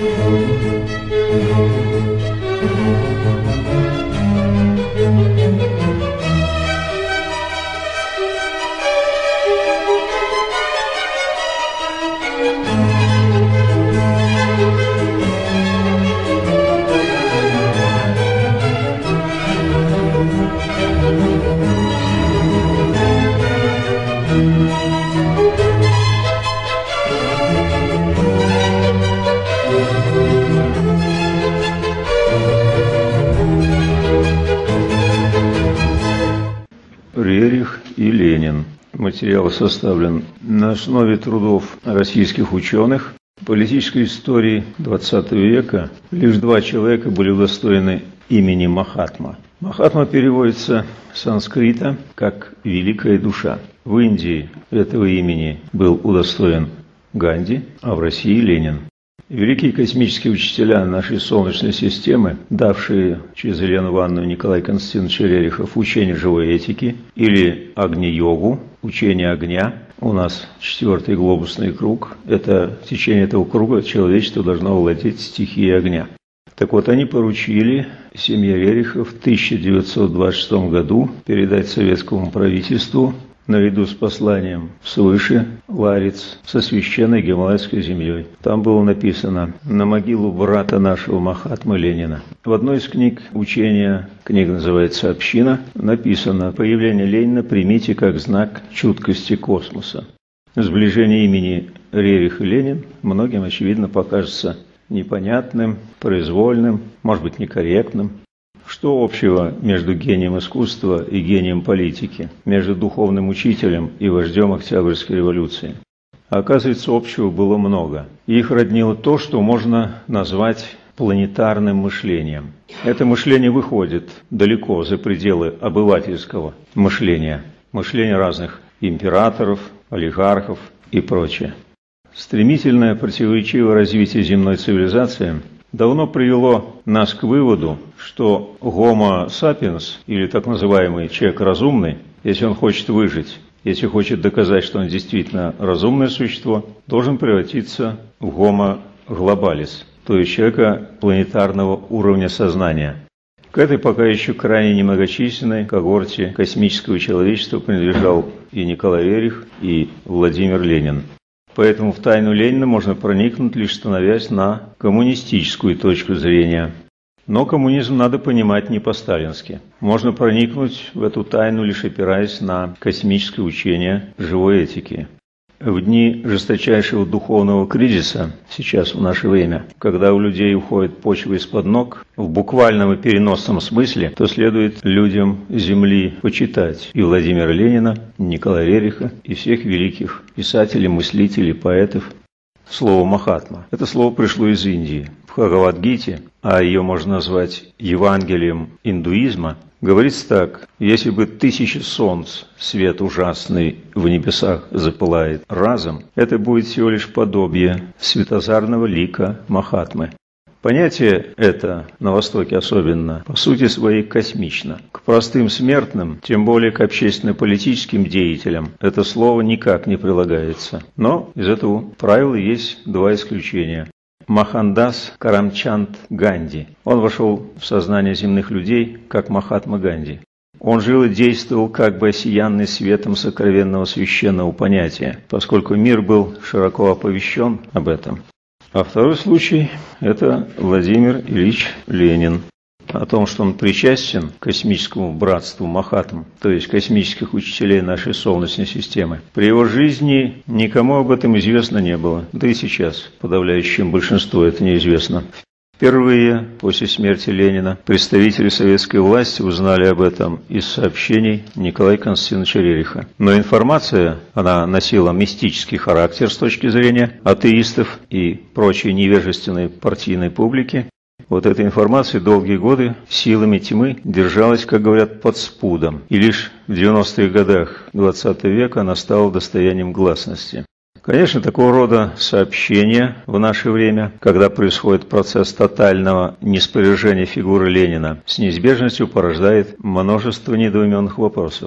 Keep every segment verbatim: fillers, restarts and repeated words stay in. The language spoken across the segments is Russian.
Рерих и Ленин. Материал составлен на основе трудов российских ученых. В политической истории двадцатого века лишь два человека были удостоены имени Махатма. Махатма переводится с санскрита как «великая душа». В Индии этого имени был удостоен Ганди, а в России Ленин. Великие космические учителя нашей Солнечной системы, давшие через Елену Ивановну Николай Константинович Рерихов учение живой этики или Агни-йогу, учение огня. У нас четвертый глобусный круг. Это в течение этого круга человечество должно владеть стихией огня. Так вот, они поручили семье Рерихов в тысяча девятьсот двадцать шестом году передать советскому правительству наряду с посланием свыше ларец со священной Гималайской землей. Там было написано «На могилу брата нашего Махатмы Ленина». В одной из книг учения, книга называется «Община», написано «Появление Ленина примите как знак чуткости космоса». Сближение имени Рерих и Ленин многим, очевидно, покажется непонятным, произвольным, может быть, некорректным. Что общего между гением искусства и гением политики, между духовным учителем и вождем Октябрьской революции? Оказывается, общего было много. Их роднило то, что можно назвать планетарным мышлением. Это мышление выходит далеко за пределы обывательского мышления, мышления разных императоров, олигархов и прочее. Стремительное противоречивое развитие земной цивилизации давно привело нас к выводу, что Homo sapiens, или так называемый человек разумный, если он хочет выжить, если хочет доказать, что он действительно разумное существо, должен превратиться в Homo globalis, то есть человека планетарного уровня сознания. К этой пока еще крайне немногочисленной когорте космического человечества принадлежал и Николай Рерих, и Владимир Ленин. Поэтому в тайну Ленина можно проникнуть, лишь становясь на коммунистическую точку зрения. Но коммунизм надо понимать не по-сталински. Можно проникнуть в эту тайну, лишь опираясь на космическое учение живой этики. В дни жесточайшего духовного кризиса, сейчас в наше время, когда у людей уходит почва из-под ног, в буквальном и переносном смысле, то следует людям Земли почитать и Владимира Ленина, и Николая Рериха, и всех великих писателей, мыслителей, поэтов. Слово «Махатма» – это слово пришло из Индии. В Бхагавад-гите, а ее можно назвать Евангелием индуизма, говорится так: если бы тысячи солнц, свет ужасный в небесах запылает разом, это будет всего лишь подобие светозарного лика Махатмы. Понятие это, на Востоке особенно, по сути своей космично. К простым смертным, тем более к общественно-политическим деятелям, это слово никак не прилагается. Но из этого правила есть два исключения. Мохандас Карамчанд Ганди. Он вошел в сознание земных людей как Махатма Ганди. Он жил и действовал как бы осиянный светом сокровенного священного понятия, поскольку мир был широко оповещен об этом. А второй случай – это Владимир Ильич Ленин. О том, что он причастен к космическому братству Махатм, то есть космических учителей нашей Солнечной системы. При его жизни никому об этом известно не было, да и сейчас подавляющему большинству это неизвестно. Впервые после смерти Ленина представители советской власти узнали об этом из сообщений Николая Константиновича Рериха. Но информация, она носила мистический характер с точки зрения атеистов и прочей невежественной партийной публики. Вот эта информация долгие годы силами тьмы держалась, как говорят, под спудом. И лишь в девяностых годах двадцатого века она стала достоянием гласности. Конечно, такого рода сообщения в наше время, когда происходит процесс тотального неспровержения фигуры Ленина, с неизбежностью порождает множество недоуменных вопросов. В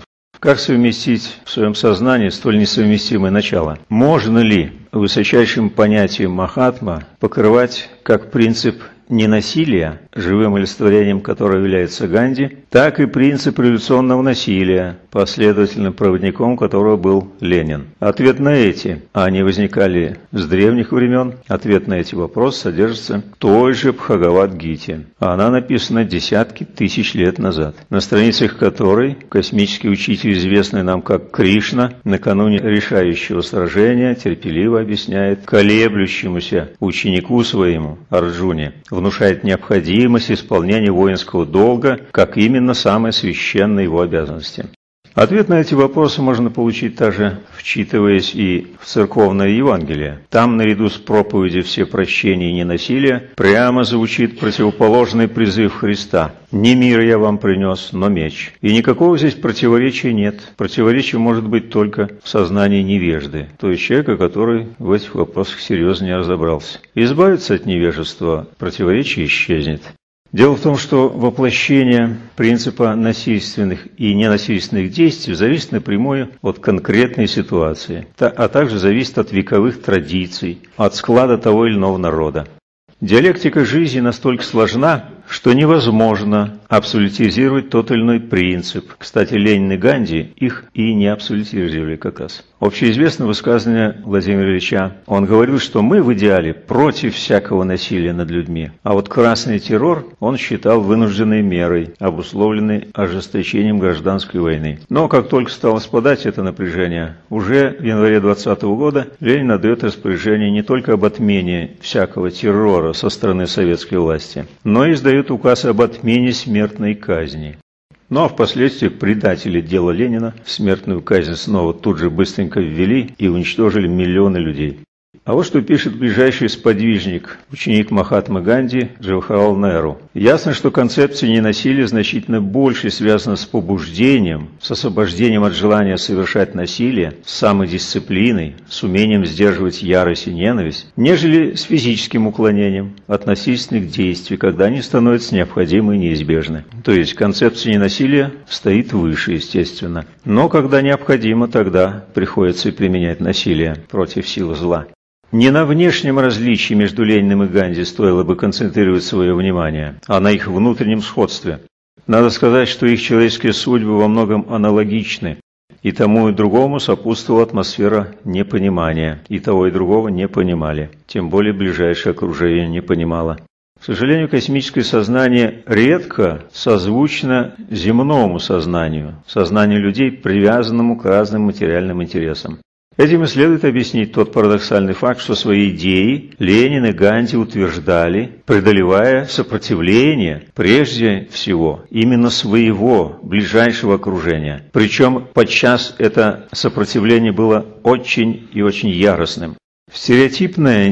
Как совместить в своем сознании столь несовместимые начала? Можно ли высочайшим понятием Махатма покрывать как принцип ненасилия, живым олицетворением которого является Ганди, так и принцип революционного насилия, последовательным проводником которого был Ленин? Ответ на эти, а они возникали с древних времен, ответ на эти вопросы содержится в той же Бхагавад-гите. Она написана десятки тысяч лет назад, на страницах которой космический учитель, известный нам как Кришна, накануне решающего сражения терпеливо объясняет колеблющемуся ученику своему Арджуне, внушает необходимость исполнения воинского долга как именно самой священной его обязанности. Ответ на эти вопросы можно получить также, вчитываясь и в церковное Евангелие. Там, наряду с проповедью всепрощения и ненасилия, прямо звучит противоположный призыв Христа: «Не мир я вам принес, но меч». И никакого здесь противоречия нет. Противоречие может быть только в сознании невежды, то есть человека, который в этих вопросах серьезно не разобрался. Избавиться от невежества, противоречие исчезнет. Дело в том, что воплощение принципа насильственных и ненасильственных действий зависит напрямую от конкретной ситуации, а также зависит от вековых традиций, от склада того или иного народа. Диалектика жизни настолько сложна, что невозможно абсолютизировать тот или иной принцип. Кстати, Ленин и Ганди их и не абсолютизировали как раз. Общеизвестное высказывание Владимира Ильича. Он говорил, что мы в идеале против всякого насилия над людьми, а вот красный террор он считал вынужденной мерой, обусловленной ожесточением гражданской войны. Но как только стало спадать это напряжение, уже в январе двадцатого года Ленин отдает распоряжение не только об отмене всякого террора со стороны советской власти, но и издает указ об отмене смертной казни. Ну а впоследствии предатели дела Ленина смертную казнь снова тут же быстренько ввели и уничтожили миллионы людей. А вот что пишет ближайший сподвижник, ученик Махатмы Ганди Джавахарлал Неру. Ясно, что концепция ненасилия значительно больше связана с побуждением, с освобождением от желания совершать насилие, с самодисциплиной, с умением сдерживать ярость и ненависть, нежели с физическим уклонением от насильственных действий, когда они становятся необходимы и неизбежны. То есть концепция ненасилия стоит выше, естественно. Но когда необходимо, тогда приходится и применять насилие против силы зла. Не на внешнем различии между Лениным и Ганди стоило бы концентрировать свое внимание, а на их внутреннем сходстве. Надо сказать, что их человеческие судьбы во многом аналогичны, и тому и другому сопутствовала атмосфера непонимания, и того и другого не понимали, тем более ближайшее окружение не понимало. К сожалению, космическое сознание редко созвучно земному сознанию, сознанию людей, привязанному к разным материальным интересам. Этим и следует объяснить тот парадоксальный факт, что свои идеи Ленин и Ганди утверждали, преодолевая сопротивление, прежде всего, именно своего ближайшего окружения. Причем подчас это сопротивление было очень и очень яростным. В стереотипное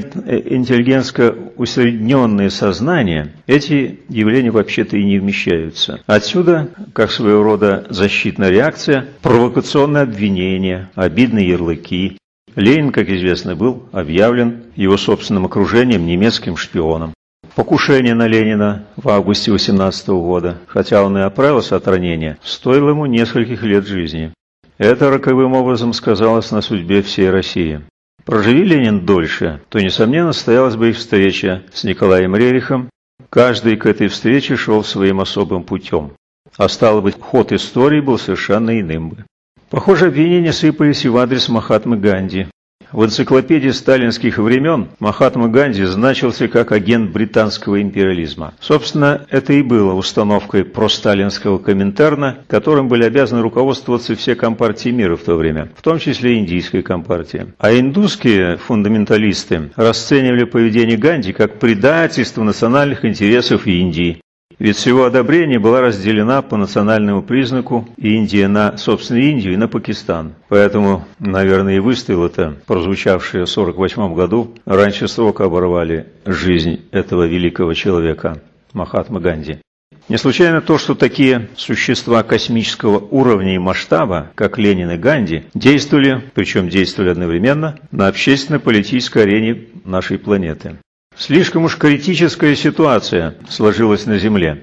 интеллигентско-усредненное сознание эти явления вообще-то и не вмещаются. Отсюда, как своего рода защитная реакция, провокационные обвинения, обидные ярлыки. Ленин, как известно, был объявлен его собственным окружением немецким шпионом. Покушение на Ленина в августе восемнадцатого года, хотя он и оправился от ранения, стоило ему нескольких лет жизни. Это роковым образом сказалось на судьбе всей России. Проживи Ленин дольше, то, несомненно, состоялась бы их встреча с Николаем Рерихом. Каждый к этой встрече шел своим особым путем. А стало быть, ход истории был совершенно иным бы. Похоже, обвинения сыпались и в адрес Махатмы Ганди. В энциклопедии сталинских времен Махатма Ганди значился как агент британского империализма. Собственно, это и было установкой просталинского Коминтерна, которым были обязаны руководствоваться все компартии мира в то время, в том числе и индийская компартия. А индусские фундаменталисты расценивали поведение Ганди как предательство национальных интересов Индии. Ведь с его одобрения была разделена по национальному признаку Индия на, собственно, Индию и на Пакистан. Поэтому, наверное, и выстрел-то, прозвучавший в сорок восьмом году, раньше срока оборвали жизнь этого великого человека, Махатмы Ганди. Не случайно то, что такие существа космического уровня и масштаба, как Ленин и Ганди, действовали, причем действовали одновременно, на общественно-политической арене нашей планеты. Слишком уж критическая ситуация сложилась на Земле.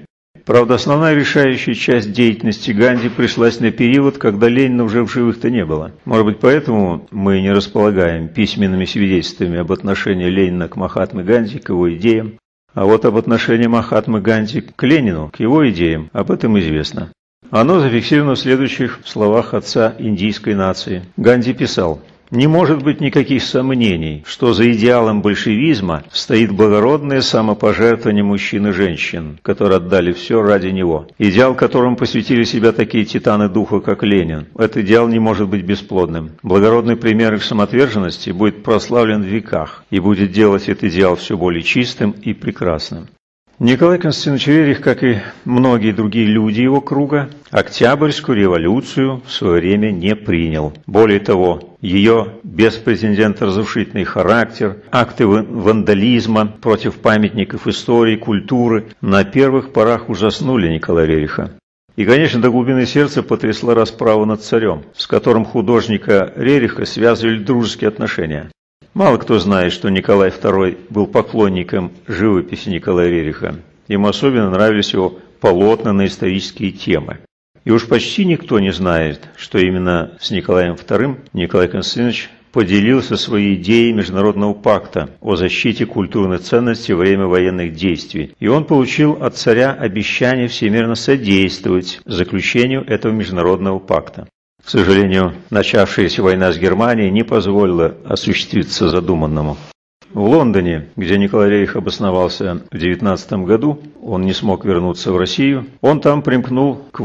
Правда, основная решающая часть деятельности Ганди пришлась на период, когда Ленина уже в живых-то не было. Может быть, поэтому мы не располагаем письменными свидетельствами об отношении Ленина к Махатме Ганди, к его идеям. А вот об отношении Махатмы Ганди к Ленину, к его идеям, об этом известно. Оно зафиксировано в следующих словах отца индийской нации. Ганди писал: «Не может быть никаких сомнений, что за идеалом большевизма стоит благородное самопожертвование мужчин и женщин, которые отдали все ради него. Идеал, которому посвятили себя такие титаны духа, как Ленин. Этот идеал не может быть бесплодным. Благородный пример их самоотверженности будет прославлен в веках и будет делать этот идеал все более чистым и прекрасным». Николай Константинович Рерих, как и многие другие люди его круга, Октябрьскую революцию в свое время не принял. Более того, ее беспрецедентно разрушительный характер, акты вандализма против памятников истории, культуры на первых порах ужаснули Николая Рериха. И, конечно, до глубины сердца потрясла расправа над царем, с которым художника Рериха связывали дружеские отношения. Мало кто знает, что Николай второй был поклонником живописи Николая Рериха. Ему особенно нравились его полотна на исторические темы. И уж почти никто не знает, что именно с Николаем вторым Николай Константинович поделился своей идеей Международного пакта о защите культурных ценностей во время военных действий. И он получил от царя обещание всемирно содействовать заключению этого Международного пакта. К сожалению, начавшаяся война с Германией не позволила осуществиться задуманному. В Лондоне, где Николай Рерих обосновался в девятнадцатом году, он не смог вернуться в Россию. Он там примкнул к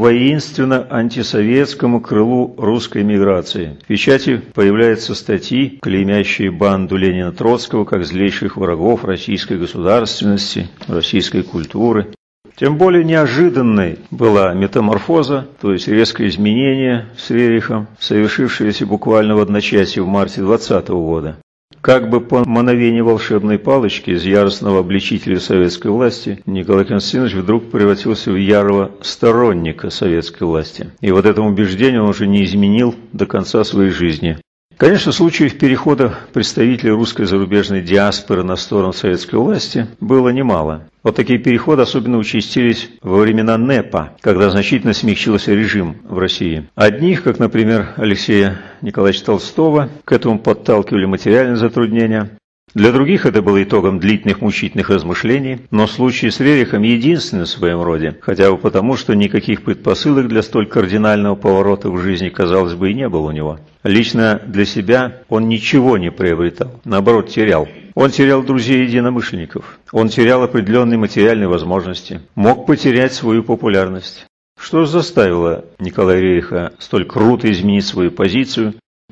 воинственно-антисоветскому крылу русской эмиграции. В печати появляются статьи, клеймящие банду Ленина-Троцкого как злейших врагов российской государственности, российской культуры. Тем более неожиданной была метаморфоза, то есть резкое изменение с Рерихом, совершившееся буквально в одночасье в марте двадцатого года. Как бы по мановению волшебной палочки из яростного обличителя советской власти Николай Константинович вдруг превратился в ярого сторонника советской власти. И вот этому убеждению он уже не изменил до конца своей жизни. Конечно, случаев перехода представителей русской зарубежной диаспоры на сторону советской власти было немало. Вот такие переходы особенно участились во времена НЭПа, когда значительно смягчился режим в России. Одних, как, например, Алексея Николаевича Толстого, к этому подталкивали материальные затруднения. Для других это было итогом длительных мучительных размышлений, но случай с Рерихом единственный в своем роде, хотя бы потому, что никаких предпосылок для столь кардинального поворота в жизни, казалось бы, и не было у него. Лично для себя он ничего не приобретал, наоборот, терял. Он терял друзей-единомышленников, он терял определенные материальные возможности, мог потерять свою популярность. Что же заставило Николая Рериха столь круто изменить свою позицию?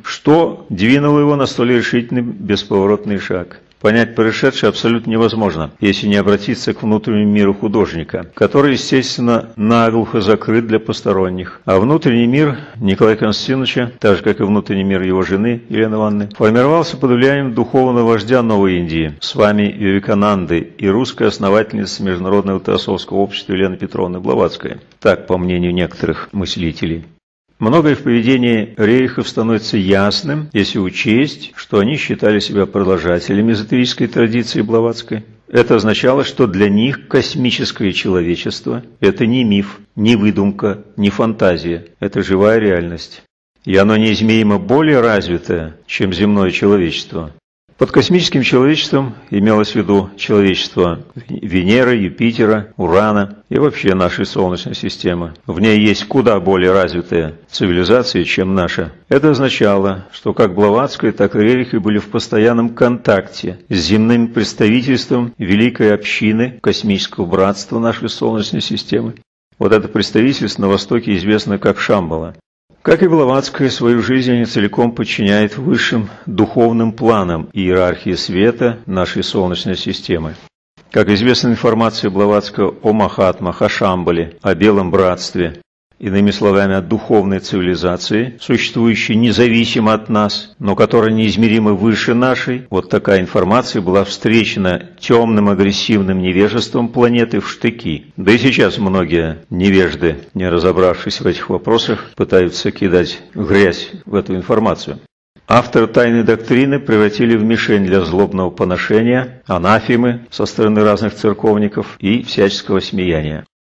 Что двинуло его на столь решительный бесповоротный шаг? Понять происшедшее абсолютно невозможно, если не обратиться к внутреннему миру художника, который, естественно, наглухо закрыт для посторонних. А внутренний мир Николая Константиновича, так же как и внутренний мир его жены Елены Ивановны, формировался под влиянием духовного вождя Новой Индии, Свами Вивекананды и русской основательницы Международного теософского общества Елены Петровны Блаватской. Так, по мнению некоторых мыслителей. Многое в поведении Рерихов становится ясным, если учесть, что они считали себя продолжателями эзотерической традиции Блаватской. Это означало, что для них космическое человечество – это не миф, не выдумка, не фантазия, это живая реальность. И оно неизмеримо более развитое, чем земное человечество. Под космическим человечеством имелось в виду человечество Венеры, Юпитера, Урана и вообще нашей Солнечной системы. В ней есть куда более развитая цивилизация, чем наша. Это означало, что как Блаватская, так и Рерихи были в постоянном контакте с земным представительством великой общины космического братства нашей Солнечной системы. Вот это представительство на Востоке известно как Шамбала. Как и Блаватская, свою жизнь они целиком подчиняют высшим духовным планам иерархии света нашей Солнечной системы. Как известна информация Блаватского о Махатмах, о Шамбале, о Белом Братстве, иными словами, о духовной цивилизации, существующей независимо от нас, но которая неизмеримо выше нашей, вот такая информация была встречена темным агрессивным невежеством планеты в штыки. Да и сейчас многие невежды, не разобравшись в этих вопросах, пытаются кидать грязь в эту информацию. Авторы тайной доктрины превратили в мишень для злобного поношения, анафемы со стороны разных церковников и всяческого смеяния.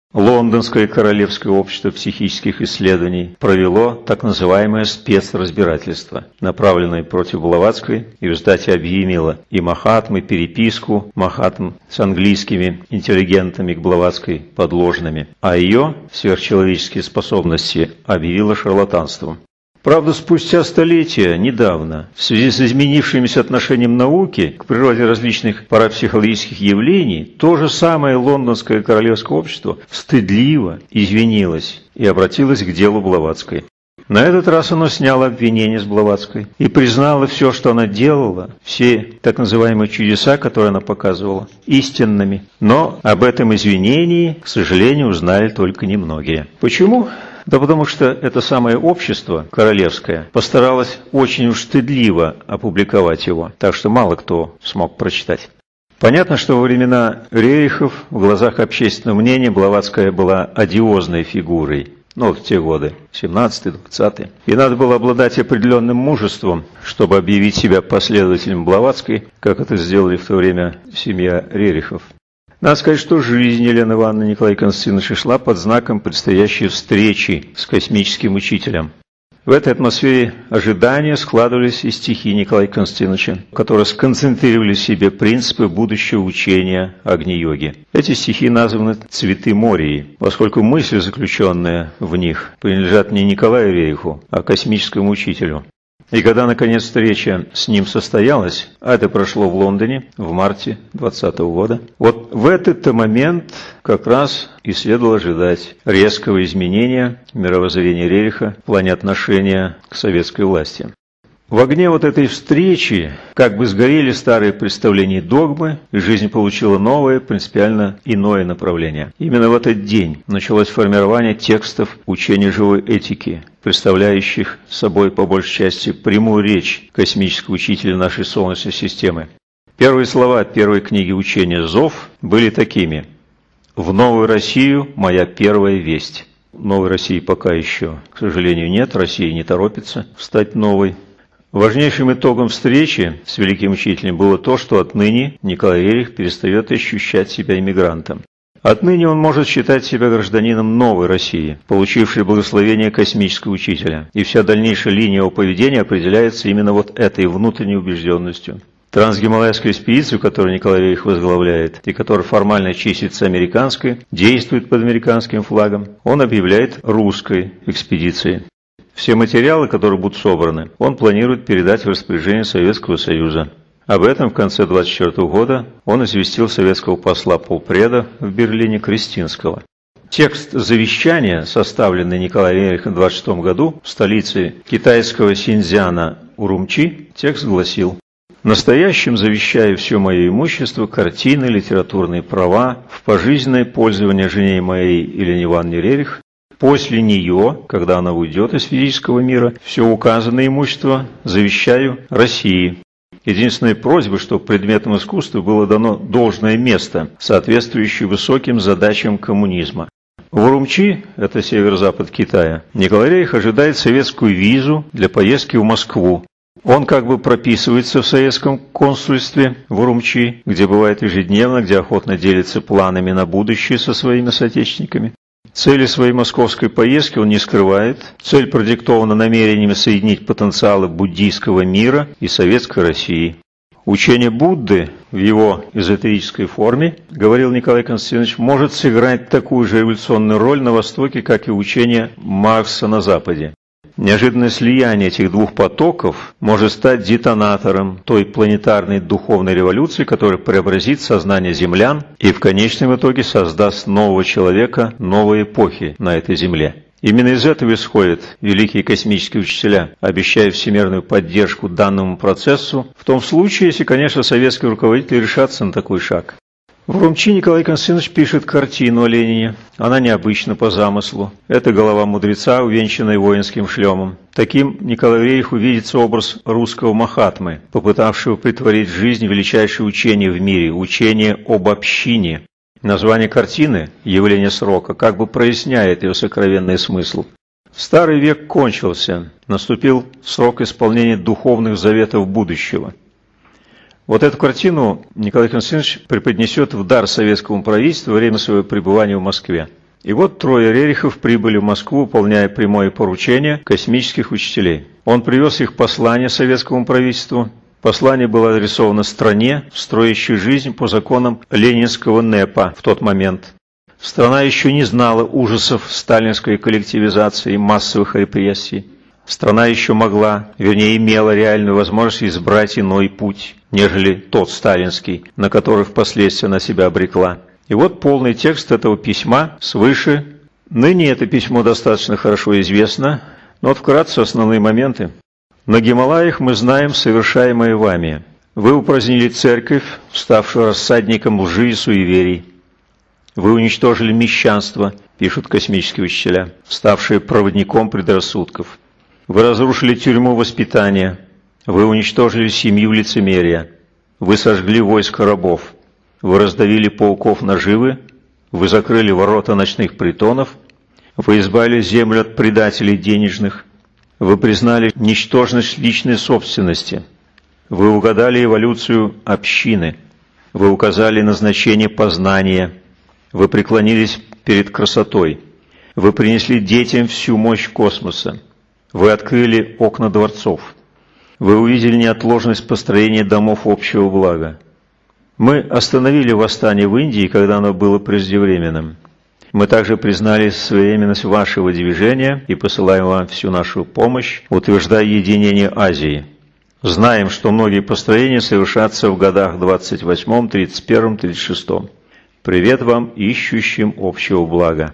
Лондонское королевское общество психических исследований провело так называемое спецразбирательство, направленное против Блаватской, и в результате объявило и Махатмы, переписку Махатм с английскими интеллигентами к Блаватской подложными, а ее сверхчеловеческие способности объявило шарлатанством. Правда, спустя столетия, недавно, в связи с изменившимся отношением науки к природе различных парапсихологических явлений, то же самое Лондонское королевское общество стыдливо извинилось и обратилось к делу Блаватской. На этот раз оно сняло обвинение с Блаватской и признало все, что она делала, все так называемые чудеса, которые она показывала, истинными. Но об этом извинении, к сожалению, узнали только немногие. Почему? Да потому что это самое общество королевское постаралось очень уж стыдливо опубликовать его, так что мало кто смог прочитать. Понятно, что во времена Рерихов в глазах общественного мнения Блаватская была одиозной фигурой, ну, в те годы, семнадцатые, двадцатые. И надо было обладать определенным мужеством, чтобы объявить себя последователем Блаватской, как это сделали в то время семья Рерихов. Надо сказать, что жизнь Елены Ивановны Николая Константиновича шла под знаком предстоящей встречи с космическим учителем. В этой атмосфере ожидания складывались и стихи Николая Константиновича, которые сконцентрировали в себе принципы будущего учения Агни-йоги. Эти стихи названы «Цветы Мории», поскольку мысли, заключенные в них, принадлежат не Николаю Рериху, а космическому учителю. И когда, наконец, встреча с ним состоялась, а это прошло в Лондоне в марте двадцатого года, вот в этот-то момент как раз и следовало ожидать резкого изменения мировоззрения Рериха в плане отношения к советской власти. В огне вот этой встречи как бы сгорели старые представления и догмы, и жизнь получила новое, принципиально иное направление. Именно в этот день началось формирование текстов учения живой этики, представляющих собой по большей части прямую речь космического учителя нашей Солнечной системы. Первые слова первой книги учения «Зов» были такими: «В новую Россию моя первая весть». Новой России пока еще, к сожалению, нет, Россия не торопится стать новой. Важнейшим итогом встречи с великим учителем было то, что отныне Николай Рерих перестает ощущать себя иммигрантом. Отныне он может считать себя гражданином новой России, получившей благословение космического учителя, и вся дальнейшая линия его поведения определяется именно вот этой внутренней убежденностью. Трансгималайская экспедиция, которую Николай Рерих возглавляет, и которая формально числится американской, действует под американским флагом, он объявляет русской экспедицией. Все материалы, которые будут собраны, он планирует передать в распоряжение Советского Союза. Об этом в конце двадцать четвёртого года он известил советского посла полпреда в Берлине Крестинского. Текст завещания, составленный Николаем Рерихом в двадцать шестом году в столице китайского Синьцзяна Урумчи, текст гласил: «Настоящим завещаю все мое имущество, картины, литературные права, в пожизненное пользование жене моей Елене Ивановне Рерих. После нее, когда она уйдет из физического мира, все указанное имущество завещаю России. Единственная просьба, чтобы предметам искусства было дано должное место, соответствующее высоким задачам коммунизма». В Урумчи, это северо-запад Китая, Николай Рерих ожидает советскую визу для поездки в Москву. Он как бы прописывается в советском консульстве в Урумчи, где бывает ежедневно, где охотно делится планами на будущее со своими соотечественниками. Цели своей московской поездки он не скрывает. Цель продиктована намерениями соединить потенциалы буддийского мира и советской России. Учение Будды в его эзотерической форме, говорил Николай Константинович, может сыграть такую же революционную роль на Востоке, как и учение Маркса на Западе. Неожиданное слияние этих двух потоков может стать детонатором той планетарной духовной революции, которая преобразит сознание землян и в конечном итоге создаст нового человека, новой эпохи на этой земле. Именно из этого исходят великие космические учителя, обещая всемирную поддержку данному процессу, в том случае, если, конечно, советские руководители решатся на такой шаг. В Урумчи Николай Константинович пишет картину о Ленине. Она необычна по замыслу. Это голова мудреца, увенчанная воинским шлемом. Таким Николаю Рериху видится образ русского Махатмы, попытавшего притворить в жизнь величайшее учение в мире – учение об общине. Название картины «Явление срока» как бы проясняет ее сокровенный смысл. Старый век кончился, наступил срок исполнения духовных заветов будущего. Вот эту картину Николай Константинович преподнесет в дар советскому правительству во время своего пребывания в Москве. И вот трое Рерихов прибыли в Москву, выполняя прямое поручение космических учителей. Он привез их послание советскому правительству. Послание было адресовано стране, строящей жизнь по законам ленинского НЭПа в тот момент. Страна еще не знала ужасов сталинской коллективизации и массовых репрессий. Страна еще могла, вернее имела реальную возможность избрать иной путь, нежели тот сталинский, на который впоследствии она себя обрекла. И вот полный текст этого письма свыше. Ныне это письмо достаточно хорошо известно, но вот вкратце основные моменты. На Гималаях мы знаем совершаемое вами. Вы упразднили церковь, ставшую рассадником лжи и суеверий. Вы уничтожили мещанство, пишут космические учителя, ставшие проводником предрассудков. Вы разрушили тюрьму воспитания. Вы уничтожили семью лицемерия. Вы сожгли войско рабов. Вы раздавили пауков наживы. Вы закрыли ворота ночных притонов. Вы избавили землю от предателей денежных. Вы признали ничтожность личной собственности. Вы угадали эволюцию общины. Вы указали назначение познания. Вы преклонились перед красотой. Вы принесли детям всю мощь космоса. Вы открыли окна дворцов. Вы увидели неотложность построения домов общего блага. Мы остановили восстание в Индии, когда оно было преждевременным. Мы также признали своевременность вашего движения и посылаем вам всю нашу помощь, утверждая единение Азии. Знаем, что многие построения совершатся в годах двадцать восьмом, тридцать первом, тридцать шестом. Привет вам, ищущим общего блага.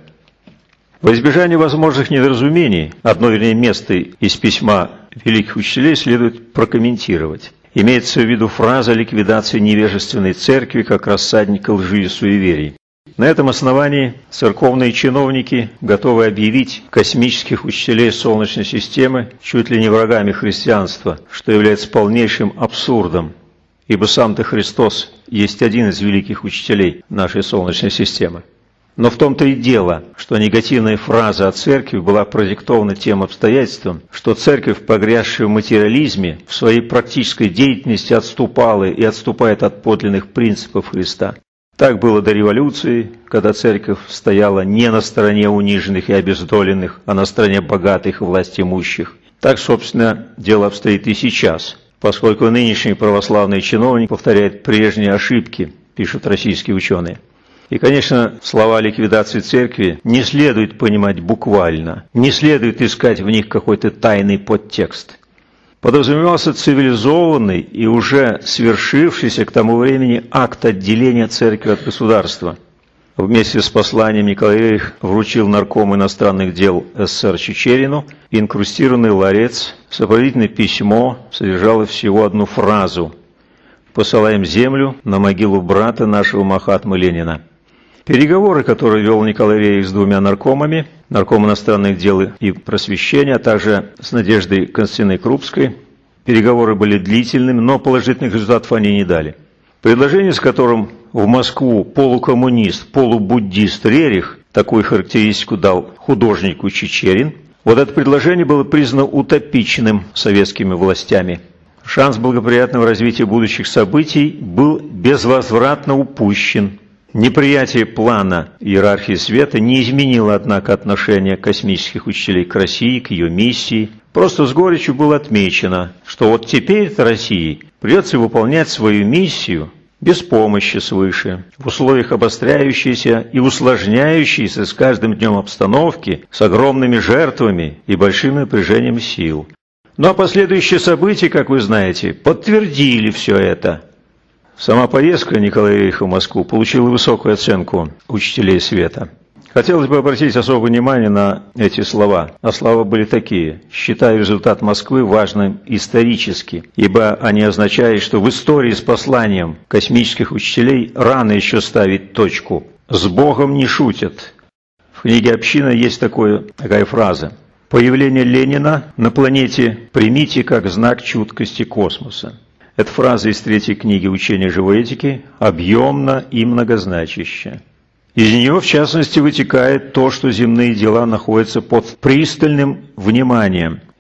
Во избежание возможных недоразумений, одно вернее место из письма великих учителей следует прокомментировать. Имеется в виду фраза о ликвидации невежественной церкви как рассадника лжи и суеверий. На этом основании церковные чиновники готовы объявить космических учителей Солнечной системы чуть ли не врагами христианства, что является полнейшим абсурдом, ибо сам-то Христос есть один из великих учителей нашей Солнечной системы. Но в том-то и дело, что негативная фраза о церкви была продиктована тем обстоятельством, что церковь, погрязшая в материализме, в своей практической деятельности отступала и отступает от подлинных принципов Христа. Так было до революции, когда церковь стояла не на стороне униженных и обездоленных, а на стороне богатых и властимущих. Так, собственно, дело обстоит и сейчас, поскольку нынешние православные чиновники повторяют прежние ошибки, пишут российские ученые. И, конечно, слова ликвидации церкви не следует понимать буквально, не следует искать в них какой-то тайный подтекст. Подразумевался цивилизованный и уже свершившийся к тому времени акт отделения церкви от государства. Вместе с посланием Николай Рерих вручил наркому иностранных дел СССР Чичерину инкрустированный ларец, сопроводительное письмо содержало всего одну фразу: «Посылаем землю на могилу брата нашего Махатмы Ленина». Переговоры, которые вел Николай Рерих с двумя наркомами, нарком иностранных дел и просвещения, а также с Надеждой Константиновной Крупской, переговоры были длительными, но положительных результатов они не дали. Предложение, с которым в Москву полукоммунист, полубуддист Рерих, такую характеристику дал художнику Чичерин, вот это предложение было признано утопичным советскими властями. Шанс благоприятного развития будущих событий был безвозвратно упущен. Неприятие плана иерархии света не изменило, однако, отношение космических учителей к России, к ее миссии. Просто с горечью было отмечено, что вот теперь-то России придется выполнять свою миссию без помощи свыше, в условиях обостряющейся и усложняющейся с каждым днем обстановки, с огромными жертвами и большим напряжением сил. Ну а последующие события, как вы знаете, подтвердили все это. Сама поездка Николая Рериха в Москву получила высокую оценку учителей света. Хотелось бы обратить особое внимание на эти слова. А слова были такие: «Считаю результат Москвы важным исторически, ибо они означают, что в истории с посланием космических учителей рано еще ставить точку. С Богом не шутят». В книге «Община» есть такое, такая фраза: «Появление Ленина на планете примите как знак чуткости космоса». Эта фраза из третьей книги «Учения живой этики» объемна и многозначаща. Из нее, в частности, вытекает то, что земные дела находятся под пристальным вниманием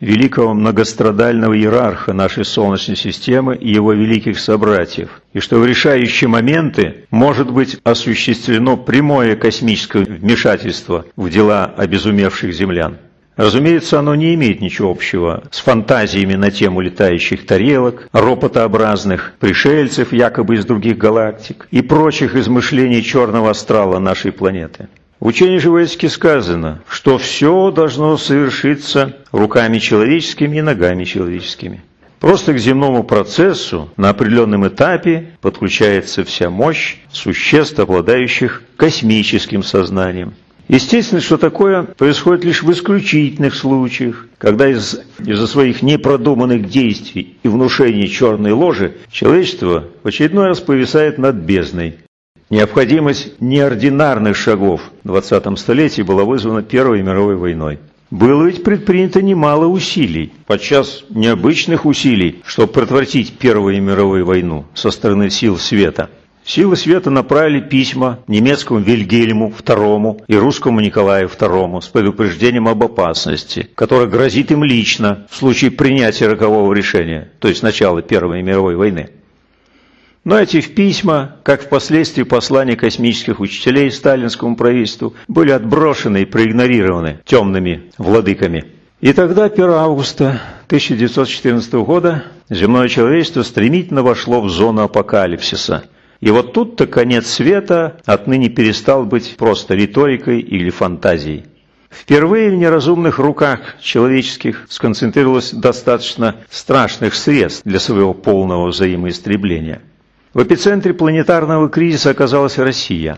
великого многострадального иерарха нашей Солнечной системы и его великих собратьев, и что в решающие моменты может быть осуществлено прямое космическое вмешательство в дела обезумевших землян. Разумеется, оно не имеет ничего общего с фантазиями на тему летающих тарелок, роботообразных пришельцев якобы из других галактик и прочих измышлений черного астрала нашей планеты. В учении же Ведики сказано, что все должно совершиться руками человеческими и ногами человеческими. Просто к земному процессу на определенном этапе подключается вся мощь существ, обладающих космическим сознанием. Естественно, что такое происходит лишь в исключительных случаях, когда из, из-за своих непродуманных действий и внушений черной ложи человечество в очередной раз повисает над бездной. Необходимость неординарных шагов в двадцатом столетии была вызвана Первой мировой войной. Было ведь предпринято немало усилий, подчас необычных усилий, чтобы предотвратить Первую мировую войну со стороны сил света. Силы света направили письма немецкому Вильгельму второму и русскому Николаю второму с предупреждением об опасности, которая грозит им лично в случае принятия рокового решения, то есть начала Первой мировой войны. Но эти письма, как впоследствии послания космических учителей сталинскому правительству, были отброшены и проигнорированы темными владыками. И тогда, первого августа тысяча девятьсот четырнадцатого года, земное человечество стремительно вошло в зону апокалипсиса. И вот тут-то конец света отныне перестал быть просто риторикой или фантазией. Впервые в неразумных руках человеческих сконцентрировалось достаточно страшных средств для своего полного взаимоистребления. В эпицентре планетарного кризиса оказалась Россия.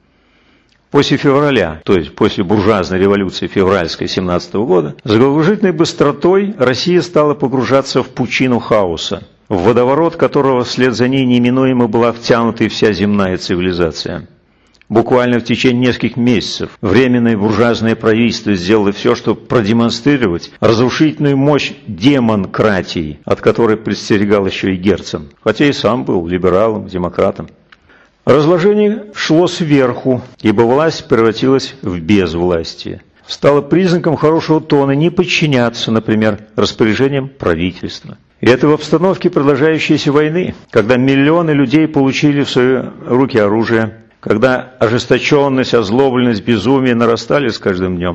После февраля, то есть после буржуазной революции февральской семнадцатого года, с головокружительной быстротой Россия стала погружаться в пучину хаоса, в водоворот которого вслед за ней неминуемо была втянута и вся земная цивилизация. Буквально в течение нескольких месяцев временное буржуазное правительство сделало все, чтобы продемонстрировать разрушительную мощь демонкратии, от которой предостерегал еще и Герцен, хотя и сам был либералом, демократом. Разложение шло сверху, ибо власть превратилась в безвластие. Стало признаком хорошего тона не подчиняться, например, распоряжениям правительства. И это в обстановке продолжающейся войны, когда миллионы людей получили в свои руки оружие, когда ожесточенность, озлобленность, безумие нарастали с каждым днем.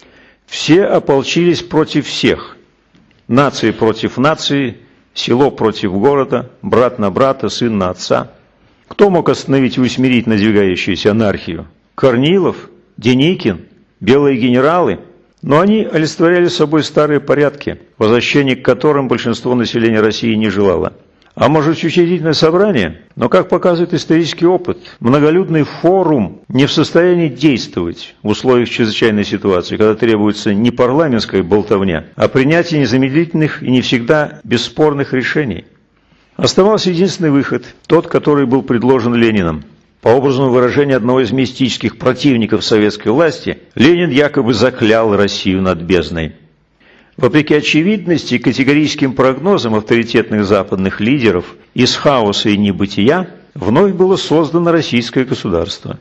Все ополчились против всех. Нации против нации, село против города, брат на брата, сын на отца. Кто мог остановить и усмирить надвигающуюся анархию? Корнилов, Деникин, белые генералы? Но они олицетворяли собой старые порядки, возвращение к которым большинство населения России не желало. А может, учредительное собрание? Но, как показывает исторический опыт, многолюдный форум не в состоянии действовать в условиях чрезвычайной ситуации, когда требуется не парламентская болтовня, а принятие незамедлительных и не всегда бесспорных решений. Оставался единственный выход, тот, который был предложен Лениным. По образному выражению одного из мистических противников советской власти, Ленин якобы заклял Россию над бездной. Вопреки очевидности и категорическим прогнозам авторитетных западных лидеров, из хаоса и небытия вновь было создано российское государство.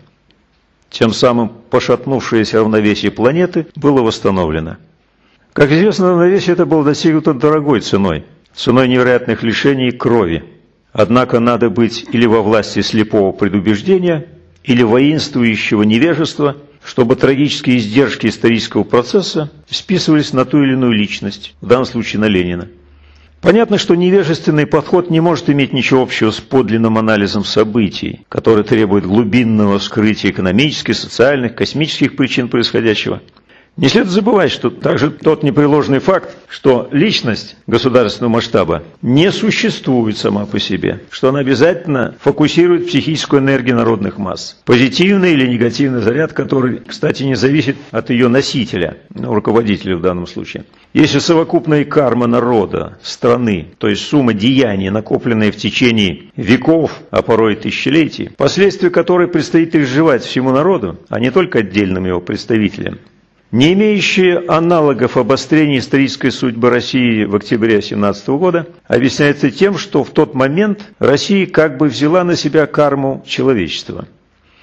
Тем самым пошатнувшееся равновесие планеты было восстановлено. Как известно, равновесие это было достигнуто дорогой ценой, ценой невероятных лишений и крови. Однако надо быть или во власти слепого предубеждения, или воинствующего невежества, чтобы трагические издержки исторического процесса списывались на ту или иную личность, в данном случае на Ленина. Понятно, что невежественный подход не может иметь ничего общего с подлинным анализом событий, который требует глубинного вскрытия экономических, социальных, космических причин происходящего. Не следует забывать, что также тот непреложный факт, что личность государственного масштаба не существует сама по себе, что она обязательно фокусирует психическую энергию народных масс. Позитивный или негативный заряд, который, кстати, не зависит от ее носителя, руководителя в данном случае. Если совокупная карма народа, страны, то есть сумма деяний, накопленные в течение веков, а порой и тысячелетий, последствия которой предстоит изживать всему народу, а не только отдельным его представителям, не имеющие аналогов обострения исторической судьбы России в октябре тысяча девятьсот семнадцатого года, объясняется тем, что в тот момент Россия как бы взяла на себя карму человечества.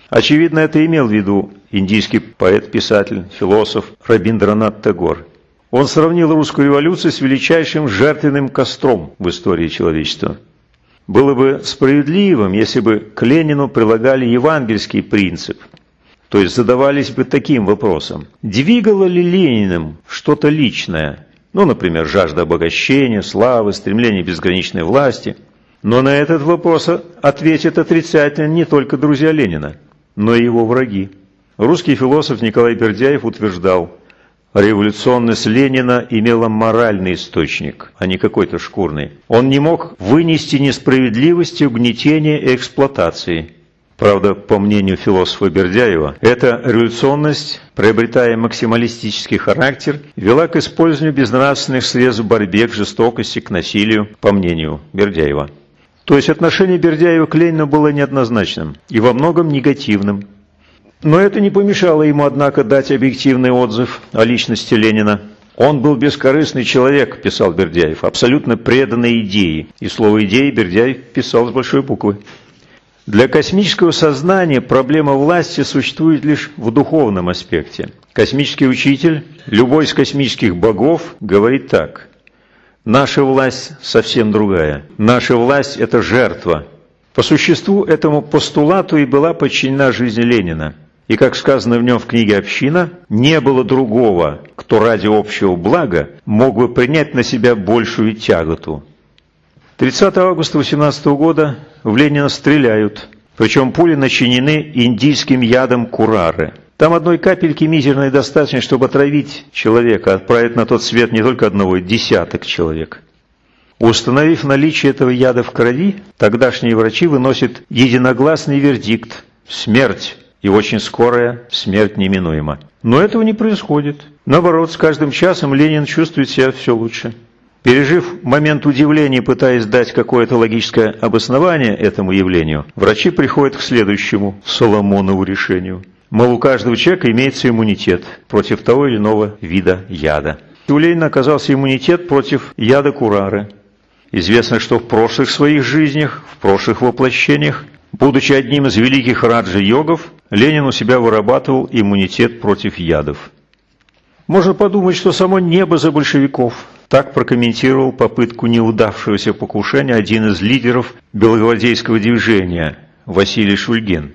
Очевидно, это имел в виду индийский поэт, писатель, философ Рабиндранат Тагор. Он сравнил русскую революцию с величайшим жертвенным костром в истории человечества. Было бы справедливым, если бы к Ленину прилагали евангельский принцип, то есть задавались бы таким вопросом: двигало ли Лениным что-то личное, ну, например, жажда обогащения, славы, стремление безграничной власти? Но на этот вопрос ответят отрицательно не только друзья Ленина, но и его враги. Русский философ Николай Бердяев утверждал: революционность Ленина имела моральный источник, а не какой-то шкурный. Он не мог вынести несправедливости, угнетения и эксплуатации. Правда, по мнению философа Бердяева, эта революционность, приобретая максималистический характер, вела к использованию безнравственных средств в борьбе, к жестокости, к насилию, по мнению Бердяева. То есть отношение Бердяева к Ленину было неоднозначным и во многом негативным. Но это не помешало ему, однако, дать объективный отзыв о личности Ленина. «Он был бескорыстный человек», – писал Бердяев, – «абсолютно преданный идее». И слово «идеи» Бердяев писал с большой буквы. Для космического сознания проблема власти существует лишь в духовном аспекте. Космический учитель, любой из космических богов, говорит так: «Наша власть совсем другая. Наша власть – это жертва». По существу этому постулату и была подчинена жизнь Ленина. И, как сказано в нем в книге «Община», не было другого, кто ради общего блага мог бы принять на себя большую тяготу. тридцатого августа восемнадцатого года в Ленина стреляют, причем пули начинены индийским ядом курары. Там одной капельки мизерной достаточно, чтобы отравить человека, отправить на тот свет не только одного, десяток человек. Установив наличие этого яда в крови, тогдашние врачи выносят единогласный вердикт – смерть. И очень скорая смерть неминуема. Но этого не происходит. Наоборот, с каждым часом Ленин чувствует себя все лучше. Пережив момент удивления, пытаясь дать какое-то логическое обоснование этому явлению, врачи приходят к следующему Соломонову решению. Мол, у каждого человека имеется иммунитет против того или иного вида яда. У Ленина оказался иммунитет против яда курары. Известно, что в прошлых своих жизнях, в прошлых воплощениях, будучи одним из великих раджа-йогов, Ленин у себя вырабатывал иммунитет против ядов. Можно подумать, что само небо за большевиков. Так прокомментировал попытку неудавшегося покушения один из лидеров белогвардейского движения Василий Шульгин.